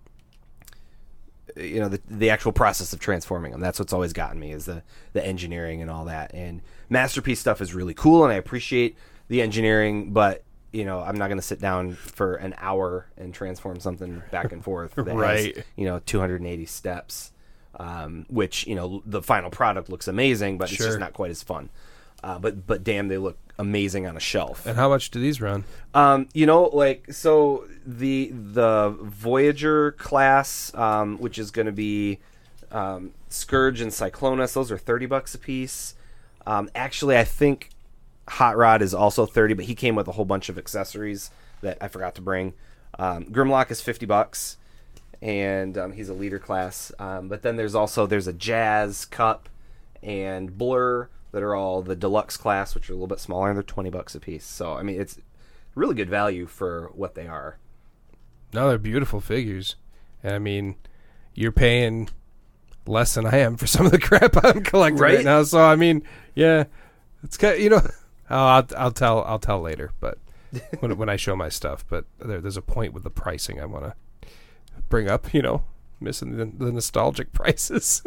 you know, the actual process of transforming them. That's what's always gotten me, is the engineering and all that. And masterpiece stuff is really cool, and I appreciate the engineering, but you know, I'm not going to sit down for an hour and transform something back and forth that Right. has, you know, 280 steps, which, you know, the final product looks amazing, but it's Sure. just not quite as fun. But damn, they look amazing on a shelf. And how much do these run? You know, like, so the Voyager class, which is going to be Scourge and Cyclonus, those are $30 a piece. Actually, I think Hot Rod is also 30, but he came with a whole bunch of accessories that I forgot to bring. Grimlock is $50, and he's a leader class. But then there's a Jazz, Cup, and Blur that are all the deluxe class, which are a little bit smaller, and they're $20 a piece. So I mean, it's really good value for what they are. No, they're beautiful figures. And I mean, you're paying less than I am for some of the crap I'm collecting right Right? now. So I mean, yeah, it's kind of, you know, I'll tell later, but when I show my stuff. But there's a point with the pricing I want to bring up. You know, Missing the nostalgic prices.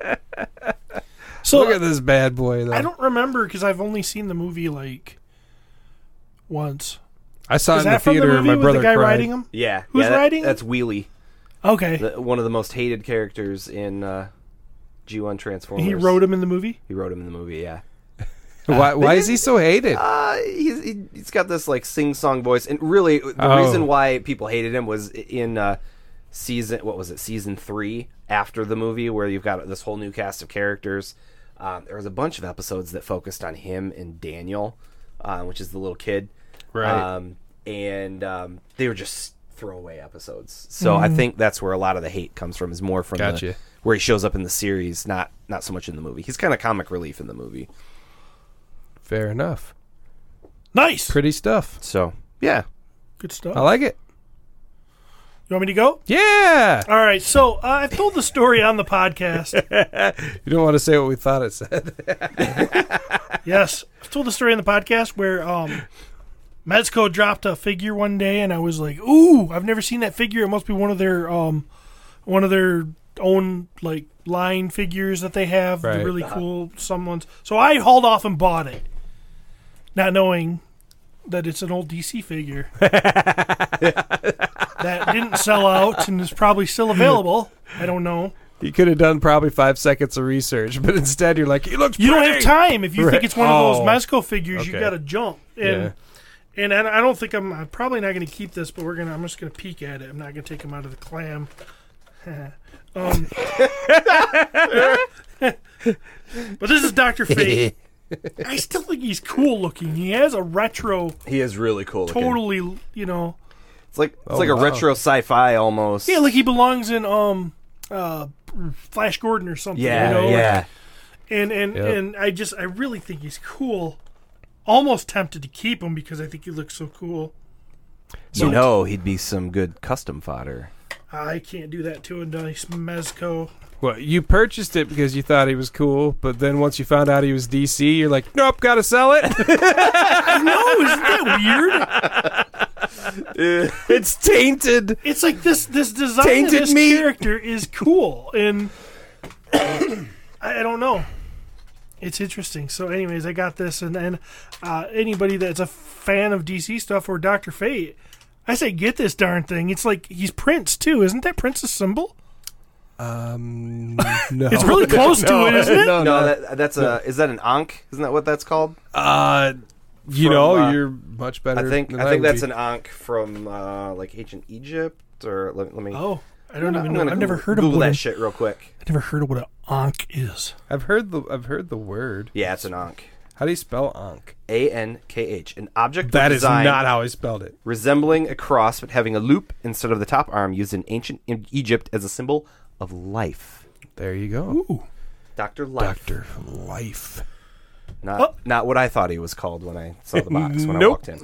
So Look at this bad boy, though. I don't remember because I've only seen the movie like once. I saw Is it in the that from the theater and movie my with brother the guy cried. riding him? Yeah. Who's yeah, riding? That's Wheelie. Okay. One of the most hated characters in G1 Transformers. He wrote him in the movie? He wrote him in the movie, yeah. Why is he so hated? He's got this like sing-song voice, and really the reason why people hated him was in season 3 after the movie, where you've got this whole new cast of characters. There was a bunch of episodes that focused on him and Daniel, which is the little kid, Right. and they were just throwaway episodes. So I think that's where a lot of the hate comes from. Is more from Gotcha. where he shows up in the series, not so much in the movie. He's kind of comic relief in the movie. Fair enough. Nice. Pretty stuff. So yeah, Good stuff. I like it. You want me to go? Yeah. All right. So I've told the story on the podcast. You don't want to say what we thought it said. Yes. I've told the story on the podcast where Mezco dropped a figure one day, and I was like, "Ooh, I've never seen that figure. It must be one of their own like line figures that they have. Right. The really cool someone's." So I hauled off and bought it, not knowing that it's an old DC figure that didn't sell out and is probably still available. I don't know. You could have done probably 5 seconds of research, but instead you're like, he looks You don't pretty." have time if you think it's one of those Oh. Mezco figures. You Okay. got to jump. Yeah. And I don't think I'm probably not going to keep this, but I'm just going to peek at it. I'm not going to take him out of the clam. But this is Dr. Fate. I still think he's cool looking. He has a retro, he is really cool. looking. totally, It's like a wow. retro sci-fi almost. yeah, like he belongs in Flash Gordon or something. Yeah, yeah. And I really think he's cool. Almost tempted to keep him because I think he looks so cool. He'd be some good custom fodder. I can't do that to a nice Mezco. Well, you purchased it because you thought he was cool, but then once you found out he was DC, you're like, nope, gotta sell it. No, isn't that weird? It's tainted. It's like this design Tainted of this meat. character is cool, and I don't know. It's interesting. So, anyways, I got this, and anybody that's a fan of DC stuff or Dr. Fate, I say get this darn thing. It's like he's Prince too, isn't that Prince's symbol? No. It's really close to it, isn't it? That's is that an Ankh? Isn't that what that's called? You're much better. I think than that's would be. an Ankh from like ancient Egypt, or let me. Oh, I don't I'm even gonna know. I've never heard Google of what that an, shit real quick. I've never heard of what an Ankh is. I've heard the word. Yeah, it's an Ankh. How do you spell Ankh? Ankh. An object That of is design not how I spelled it. resembling a cross but having a loop instead of the top arm, used in ancient Egypt as a symbol of life. There you go. Ooh. Dr. Life. Dr. Life. Not what I thought he was called when I saw the box when I Nope. walked in.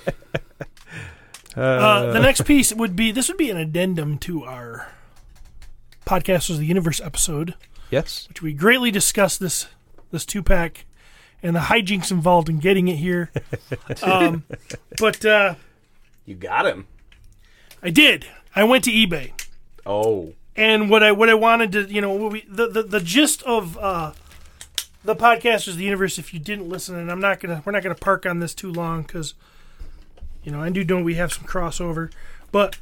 The next piece would be an addendum to our Podcasters of the Universe episode, Yes. which we greatly discussed this 2-pack and the hijinks involved in getting it here. But You got him. I did. I went to eBay, Oh. and what I wanted to, the gist of the Podcasters of the Universe. If you didn't listen, and we're not gonna park on this too long because, I do know we have some crossover, but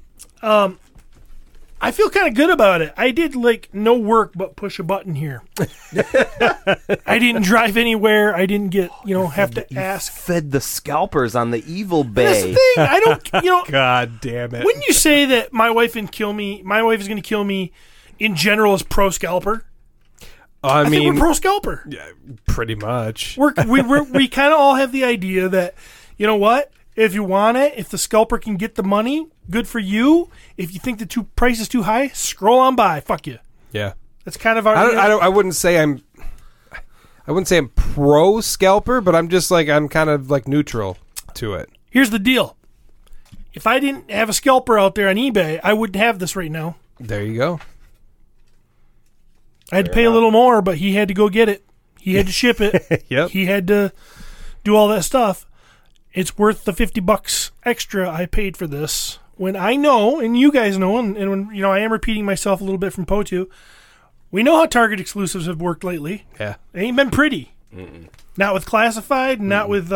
I feel kind of good about it. I did no work but push a button here. I didn't drive anywhere. I didn't get have to ask. Fed the scalpers on the evil That's the bay. thing. I don't. God damn it. Wouldn't you say that my wife is going to kill me in general as pro scalper? I I think mean, we're pro scalper. yeah, pretty much. We kind of all have the idea that, you know what? If you want it, if the scalper can get the money, good for you. If you think the price is too high, scroll on by. Fuck you. Yeah. That's kind of our. I wouldn't say I'm pro scalper, but I'm just I'm kind of neutral to it. Here's the deal. If I didn't have a scalper out there on eBay, I wouldn't have this right now. There you go. I had to pay a little more, but he had to go get it. He had to ship it. Yep. He had to do all that stuff. It's worth the $50 extra I paid for this when I know, and you guys know, and when I am repeating myself a little bit from Potu, we know how Target exclusives have worked lately. Yeah. They ain't been pretty. Not with Classified, not with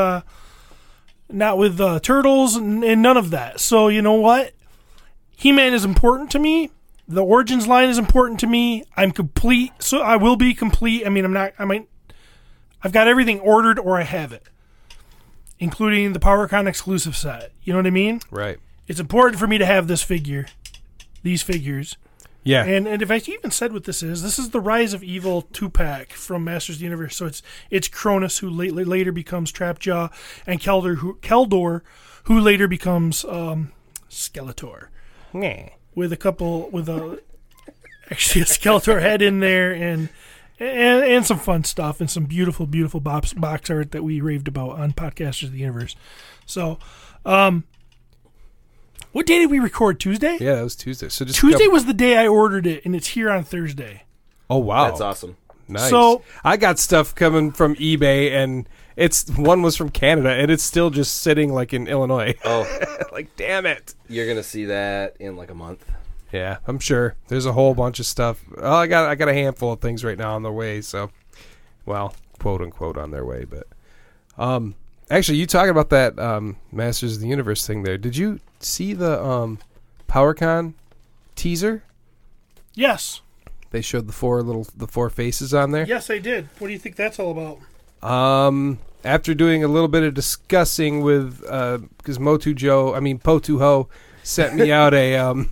Turtles, and none of that. So you know what? He-Man is important to me. The Origins line is important to me. I'm complete, so I will be complete. I mean, I've got everything ordered, or I have it, including the PowerCon exclusive set. You know what I mean? Right. It's important for me to have these figures. Yeah. And if I even said what this is the Rise of Evil 2-pack from Masters of the Universe. So it's Cronus, who later becomes Trapjaw, and Keldor, who later becomes Skeletor. Yeah. With a Skeletor head in there, and some fun stuff, and some beautiful, beautiful box art that we raved about on Podcasters of the Universe. So, what day did we record? Tuesday? Yeah, that was Tuesday. So just Tuesday was the day I ordered it, and it's here on Thursday. Oh wow, That's awesome. nice. So- I got stuff coming from eBay, and one was from Canada, and it's still just sitting like in Illinois. Oh, Like, damn it. you're gonna see that in like a month. Yeah, I'm sure. There's a whole bunch of stuff. Oh, I got a handful of things right now on their way. So, well, quote unquote on their way. But, actually, you talking about that Masters of the Universe thing there? Did you see the PowerCon teaser? Yes. They showed the four faces on there. Yes, I did. What do you think that's all about? After doing a little bit of discussing with, because Potu Ho sent me out a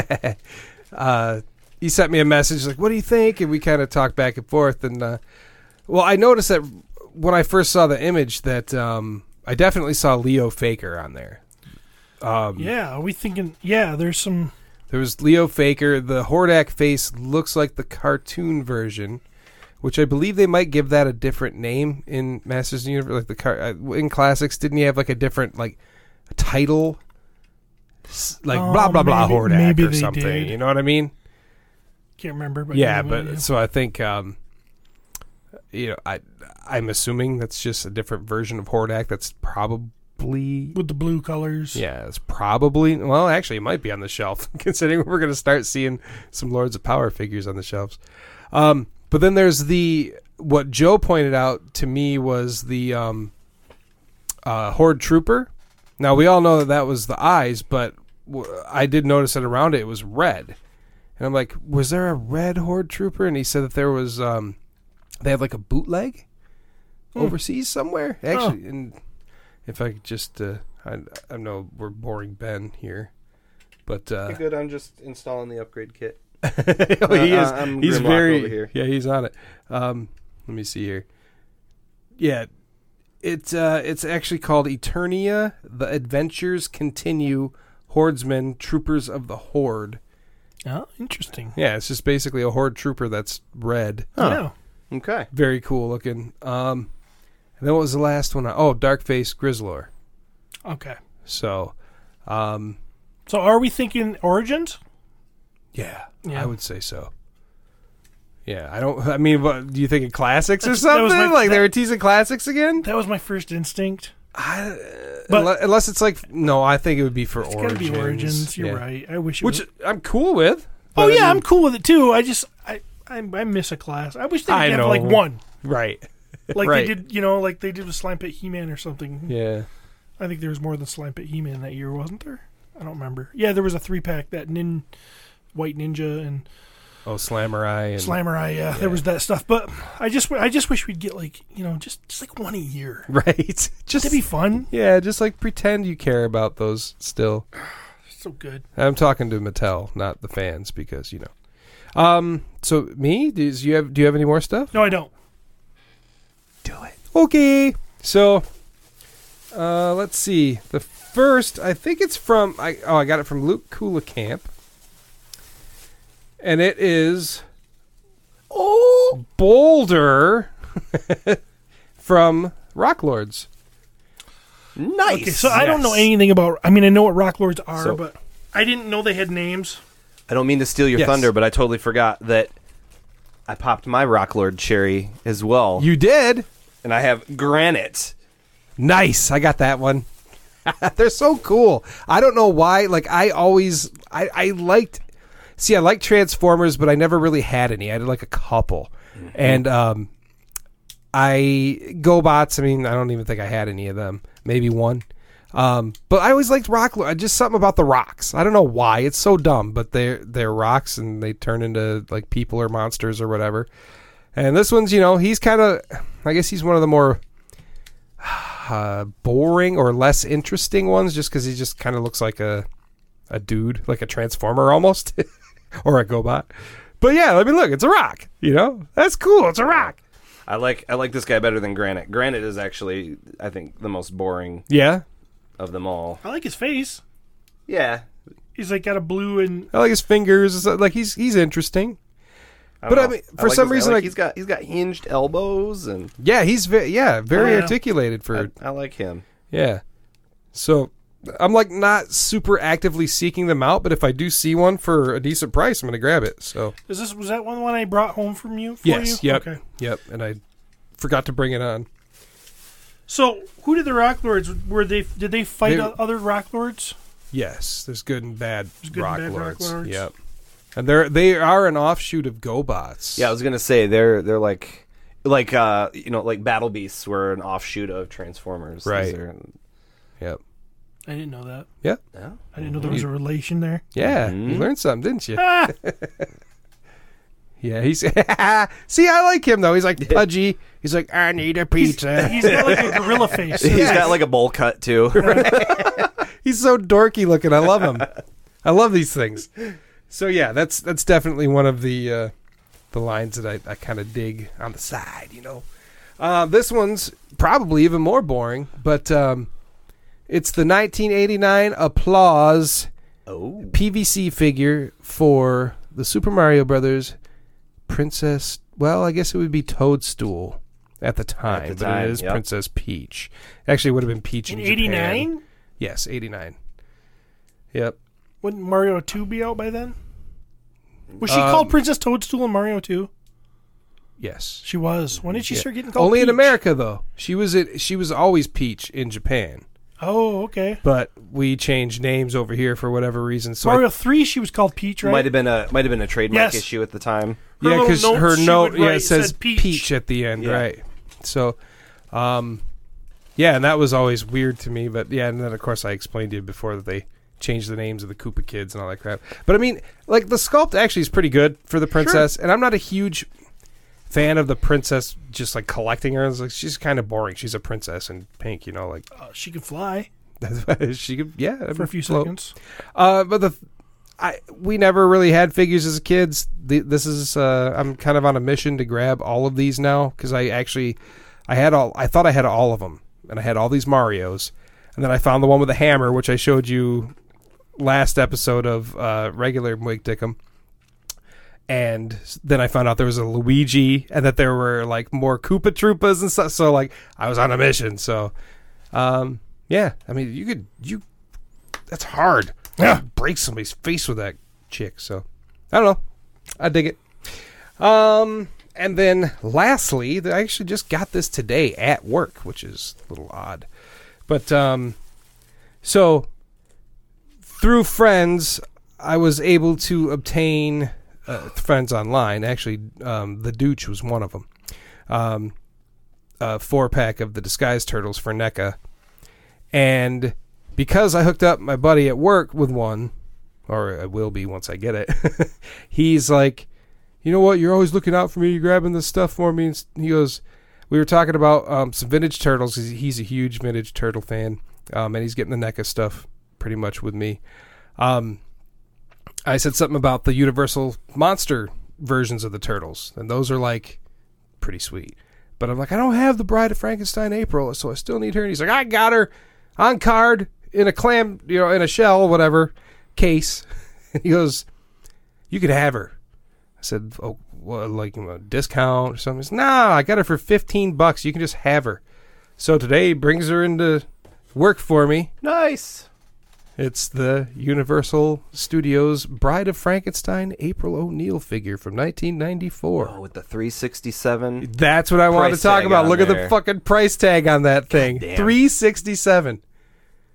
he sent me a message like, what do you think? And we kind of talked back and forth. And I noticed that when I first saw the image that I definitely saw Leo Faker on there. Yeah, are we thinking? Yeah, there was Leo Faker. The Hordak face looks like the cartoon version, which I believe they might give that a different name in Masters of the Universe. Like in Classics, didn't you have like a different title? Like blah blah blah Hordak maybe or they something. did. You know what I mean? Can't remember. But Yeah, anyway, but so I think I'm assuming that's just a different version of Hordak. That's probably with the blue colors. Yeah, it's probably actually it might be on the shelf considering we're going to start seeing some Lords of Power figures on the shelves. But then there's what Joe pointed out to me was the Horde Trooper. Now, we all know that was the eyes, but I did notice that around it was red. And I'm like, was there a red Horde Trooper? And he said that there was, they have like a bootleg overseas somewhere. Actually, and if I could just, I know we're boring Ben here, but... Good, I'm just installing the upgrade kit. He's very... over here. Yeah, he's on it. Let me see here. Yeah. It's actually called Eternia, The Adventures Continue, Hordesmen, Troopers of the Horde. Oh, interesting. Yeah, it's just basically a Horde Trooper that's red. Yeah. Okay. Very cool looking. And then what was the last one? Darkface Grizzlor. Okay. So are we thinking Origins? Yeah, Yeah. I would say so. Yeah, what, do you think of Classics or That something? was They were teasing Classics again? That was my first instinct. But unless it's I think it would be for It's Origins. gotta be Origins. You're Yeah. right. I wish it Which was. I'm cool with. Oh but yeah, I'm cool with it too. I miss a class. I wish they I could have know. like one, Right. like Right. they did. Like they did with Slime Pit He-Man or something. Yeah. I think there was more than Slime Pit He-Man that year, wasn't there? I don't remember. Yeah, there was a 3-pack that White Ninja and Slammerai. And Slammerai. Yeah, there was that stuff. But I just wish we'd get just like one a year. Right. Just to be fun. Yeah, just pretend you care about those still. So good. I'm talking to Mattel, not the fans, because So me, do you have any more stuff? No, I don't. Do it. Okay. So, let's see. The first, I think it's from I got it from Luke Kuhlekamp, and it is Boulder from Rock Lords. Nice. Okay, so I don't know anything about. I mean, I know what Rock Lords are, So- but I didn't know they had names. I don't mean to steal your Yes. thunder, but I totally forgot that I popped my Rock Lord cherry as well. You did. And I have Granite. Nice. I got that one. They're so cool. I don't know why. Like I liked. See, I like Transformers, but I never really had any. I had like a couple, and GoBots. I mean, I don't even think I had any of them. Maybe one. But I always liked Rock Lord. Just something about the rocks. I don't know why. It's so dumb, but they're rocks and they turn into like people or monsters or whatever. And this one's, he's kind of, I guess he's one of the more boring or less interesting ones, just because he just kind of looks like a dude, like a Transformer almost, or a GoBot. But yeah, I mean, look, it's a rock. That's cool. It's a rock. I like this guy better than Granite. Granite is actually, I think, the most boring. Yeah. Of them all. I like his face. Yeah. He's like got a blue and I like his fingers. Like he's interesting. But I mean, for some reason, like he's got hinged elbows and yeah, he's very articulated for. I like him. Yeah. So I'm like not super actively seeking them out, but if I do see one for a decent price, I'm going to grab it. So was that one I brought home from you? Yes. You? Yep. Okay. Yep. And I forgot to bring it on. So, who did the Rock Lords? Did they fight other Rock Lords? Yes, there's good and bad, Rock Lords. Lords. Yep, and they are an offshoot of GoBots. Yeah, I was gonna say they're like Battle Beasts were an offshoot of Transformers. Right. Yep. I didn't know that. Yep. Yeah. I didn't know there was a relation there. Yeah, you learned something, didn't you? Yeah, he's see, I like him though. He's like pudgy. He's like, I need a pizza. He's got like a gorilla face. He's got like a bowl cut too. He's so dorky looking. I love him. I love these things. So yeah, that's definitely one of the lines that I kind of dig on the side. This one's probably even more boring, but it's the 1989 Applause PVC figure for the Super Mario Brothers Princess. Well, I guess it would be Toadstool at the time, but it is Princess Peach. Actually, it would have been Peach in Japan. 89? Yes, 89. Yep. Wouldn't Mario 2 be out by then? Was she called Princess Toadstool in Mario 2? Yes, she was. When did she start getting called Only Peach? In America, though. She was always Peach in Japan. Oh, okay. But we changed names over here for whatever reason. So Mario 3, she was called Peach, right? Might have been a trademark issue at the time. Yeah, because her note it says Peach. Peach at the end, right? So, yeah, and that was always weird to me. But yeah, and then of course I explained to you before that they changed the names of the Koopa Kids and all that crap. But I mean, like the sculpt actually is pretty good for the princess, and I'm not a huge fan of the princess just like collecting her. Like, she's kind of boring. She's a princess in pink, like she can fly. She could, for a few seconds. But we never really had figures as kids. This is I'm kind of on a mission to grab all of these now because I thought I had all of them, and I had all these Marios, and then I found the one with the hammer, which I showed you last episode of regular Mwig Dickum. And then I found out there was a Luigi, and that there were like more Koopa Troopas and stuff. So like I was on a mission. So, yeah. I mean, that's hard. Yeah, break somebody's face with that chick. So I don't know. I dig it. And then lastly, I actually just got this today at work, which is a little odd. But so through friends, I was able to obtain. Friends online, actually, the Dooch was one of them. A 4-pack of the Disguised Turtles for NECA. And because I hooked up my buddy at work with one, or I will be once I get it, he's like, you know what, you're always looking out for me, you're grabbing this stuff for me. And he goes, we were talking about some vintage turtles. He's a huge vintage turtle fan, and he's getting the NECA stuff pretty much with me. I said something about the Universal Monster versions of the Turtles, and those are like pretty sweet. But I'm like, I don't have the Bride of Frankenstein April, so I still need her. And he's like, I got her on card in a clam, in a shell, whatever case. And he goes, you could have her. I said, oh, what, like a discount or something? He said, nah, I got her for $15. You can just have her. So today he brings her into work for me. Nice. It's the Universal Studios Bride of Frankenstein April O'Neil figure from 1994. Oh, with the 367. That's what I wanted to talk about. Look at the fucking price tag on that thing. Damn. $367.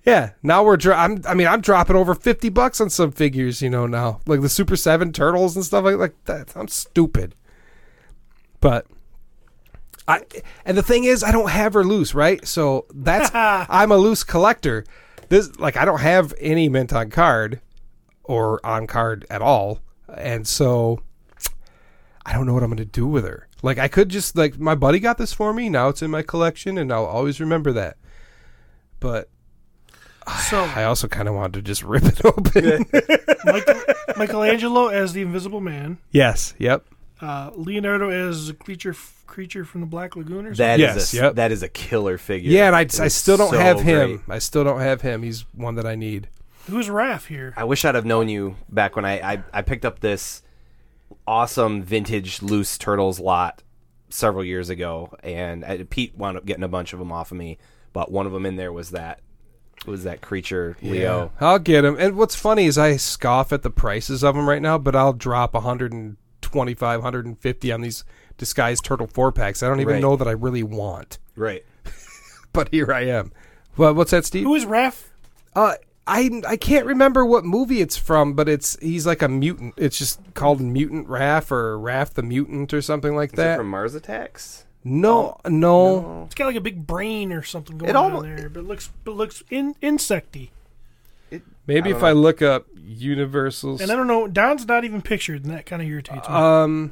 Yeah, now we're. I'm dropping over $50 on some figures. Now like the Super 7 Turtles and stuff like that. I'm stupid. But and the thing is, I don't have her loose, right? So that's I'm a loose collector. I don't have any mint on card or on card at all, and so I don't know what I'm going to do with her. Like I could just my buddy got this for me. Now it's in my collection, and I'll always remember that. But I also kind of wanted to just rip it open. Michelangelo as the Invisible Man. Yes. Yep. Leonardo as a creature from the Black Lagoon or something? That is a killer figure. Yeah, and I still don't have him. Great. I still don't have him. He's one that I need. Who's Raph here? I wish I'd have known you back when I picked up this awesome vintage loose Turtles lot several years ago, and Pete wound up getting a bunch of them off of me, but one of them in there was that creature, Leo. Yeah, I'll get him. And what's funny is I scoff at the prices of them right now, but I'll drop $125, $150 on these disguised Turtle 4-packs I don't even know that I really want. Right. But here I am. Well, what's that, Steve? Who is Raph? I can't remember what movie it's from, but he's like a mutant. It's just called Mutant Raph or Raph the Mutant or something like that. Is it from Mars Attacks? No. It's got like a big brain or something going on there, but it looks insecty. Maybe if I look up Universal's, and I don't know, Don's not even pictured, and that kind of irritates me.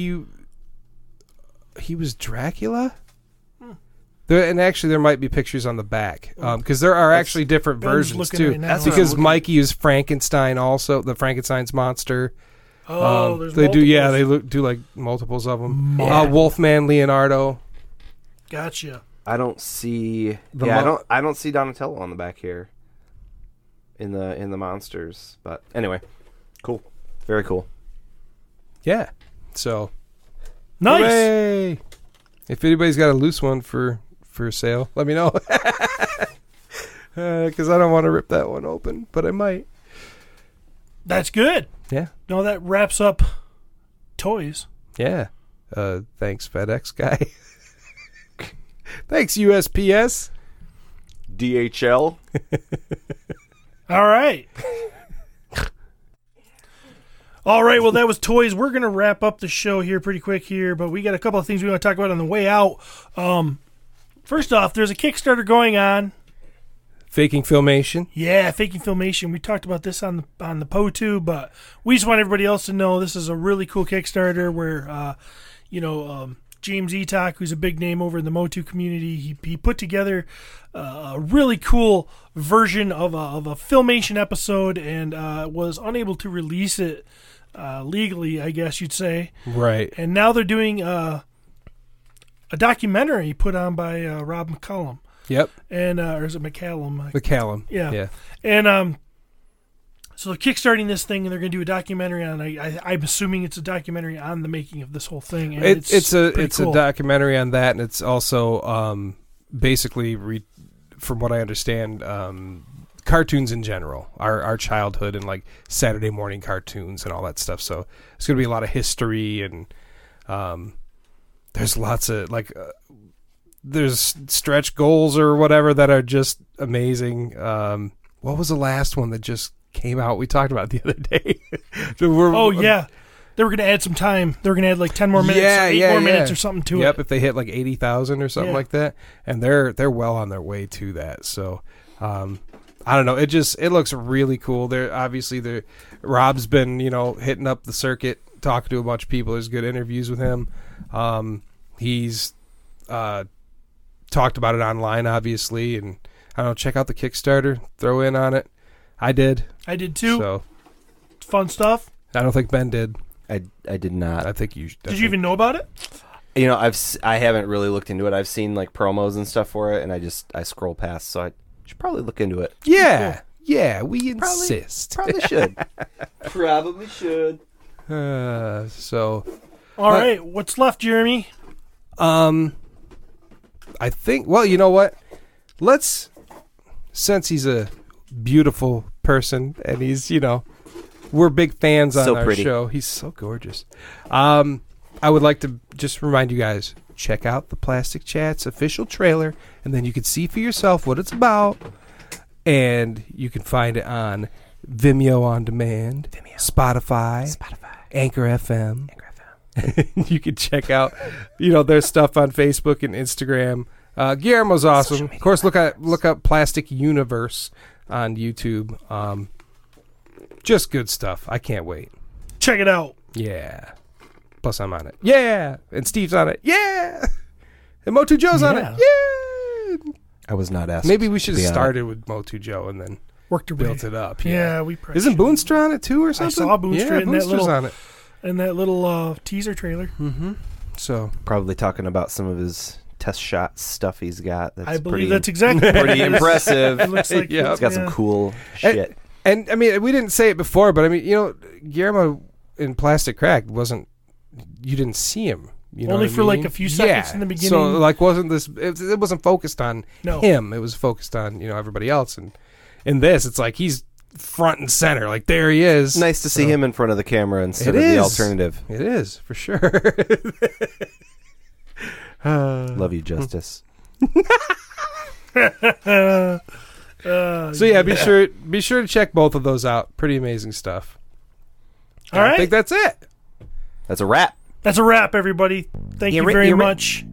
He was Dracula. And actually, there might be pictures on the back because there are actually different versions too. Right because Mikey is Frankenstein, also the Frankenstein's monster. There's they multiples. do. Yeah, they do like multiples of them. Wolfman Leonardo. Gotcha. I don't see. I don't see Donatello on the back here. In the monsters, but anyway, cool, very cool. Yeah. So nice. Hooray! If anybody's got a loose one for sale, let me know. Because I don't want to rip that one open, but I might. That's good. Yeah. No, that wraps up toys. Yeah. Thanks, FedEx guy. Thanks, USPS. DHL. All right. All right, well, that was toys. We're going to wrap up the show here pretty quick here, but we got a couple of things we want to talk about on the way out. First off, there's a Kickstarter going on. Faking Filmation. Yeah, Faking Filmation. We talked about this on the PO2, but we just want everybody else to know this is a really cool Kickstarter where, James Etok, who's a big name over in the Motu community, he put together a really cool version of a Filmation episode and was unable to release it legally, I guess you'd say. Right. And now they're doing a documentary put on by Rob McCallum. Yep. And or is it McCallum? McCallum. Yeah. And so they're kickstarting this thing, and they're going to do a documentary on. I'm assuming it's a documentary on the making of this whole thing. And it's cool. a documentary on that, and it's also basically, from what I understand, cartoons in general, our childhood and like Saturday morning cartoons and all that stuff. So it's going to be a lot of history, and there's lots of there's stretch goals or whatever that are just amazing. What was the last one that just came out? We talked about it the other day. They were going to add some time. They were going to add like 10 more minutes, or 8 more minutes or something to it. Yep, if they hit like 80,000 or something like that, and they're well on their way to that. So I don't know. It looks really cool. Rob's been hitting up the circuit, talking to a bunch of people. There's good interviews with him. He's talked about it online, obviously, and I don't know. Check out the Kickstarter. Throw in on it. I did too. So fun stuff. I don't think Ben did. I did not. I think you did. You even know about it? I haven't really looked into it. I've seen like promos and stuff for it, and I scroll past. So I should probably look into it. Yeah, cool. Yeah. We insist. Probably should. Probably should. So. All right. What's left, Jeremy? I think. Well, you know what? Since he's a beautiful person, and he's we're big fans on our show. He's so gorgeous. I would like to just remind you guys, check out the Plastic Chats official trailer, and then you can see for yourself what it's about. And you can find it on Vimeo on Demand, Spotify, Anchor FM. You can check out, their stuff on Facebook and Instagram. Guillermo's awesome. Of course, look up Plastic Universe on YouTube. Just good stuff. I can't wait. Check it out. Yeah. Plus, I'm on it. Yeah. And Steve's on it. Yeah. And Motu Joe's on it. Yeah. I was not asked. Maybe we should have to be on started with Motu Joe and then Worked your built way. it up. Yeah, we probably Isn't should. Boonstra on it too or something? I saw Boonstra yeah, in that Boonstra's little on it. in that little teaser trailer. So Probably talking about some of his test shot stuff he's got. That's I believe pretty, that's exactly what pretty it is. impressive. It looks like Yeah. It's got some cool shit. And I mean, we didn't say it before, but I mean, Guillermo in Plastic Crack you didn't see him. You know Only what I for, like, mean? a few seconds in the beginning. So like, it wasn't focused on No. him. It was focused on everybody else. And in this, it's like he's front and center. Like there he is. Nice to see him in front of the camera instead It of the is. alternative. It is for sure. Love you, Justice. So yeah, be sure to check both of those out. Pretty amazing stuff. All right. I think that's it. That's a wrap. That's a wrap, everybody. Thank you very much.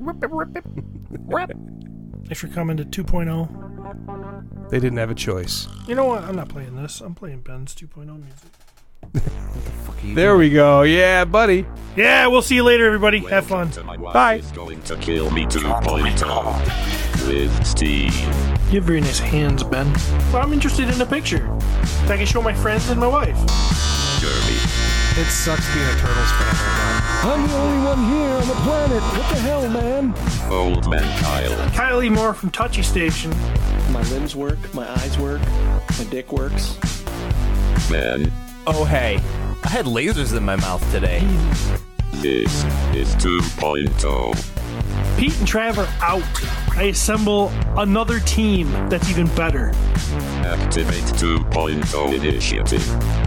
Thanks for coming to 2.0. They didn't have a choice. You know what? I'm not playing this. I'm playing Ben's 2.0 music. There we go. Yeah, buddy. Yeah, we'll see you later, everybody. Have fun. My wife Bye. is going to kill me 2.0 with Steve. You have very nice hands, Ben. Well, I'm interested in a picture. If I can show my friends and my wife. Jeremy. It sucks being a Turtles fan right I'm the only one here on the planet. What the hell, man? Old man Kyle. Kylie Moore from Touchy Station. My limbs work, my eyes work, my dick works. Man, Oh, hey. I had lasers in my mouth today. this is 2.0. Pete and Trav are out. I assemble another team that's even better. Activate 2.0 initiative.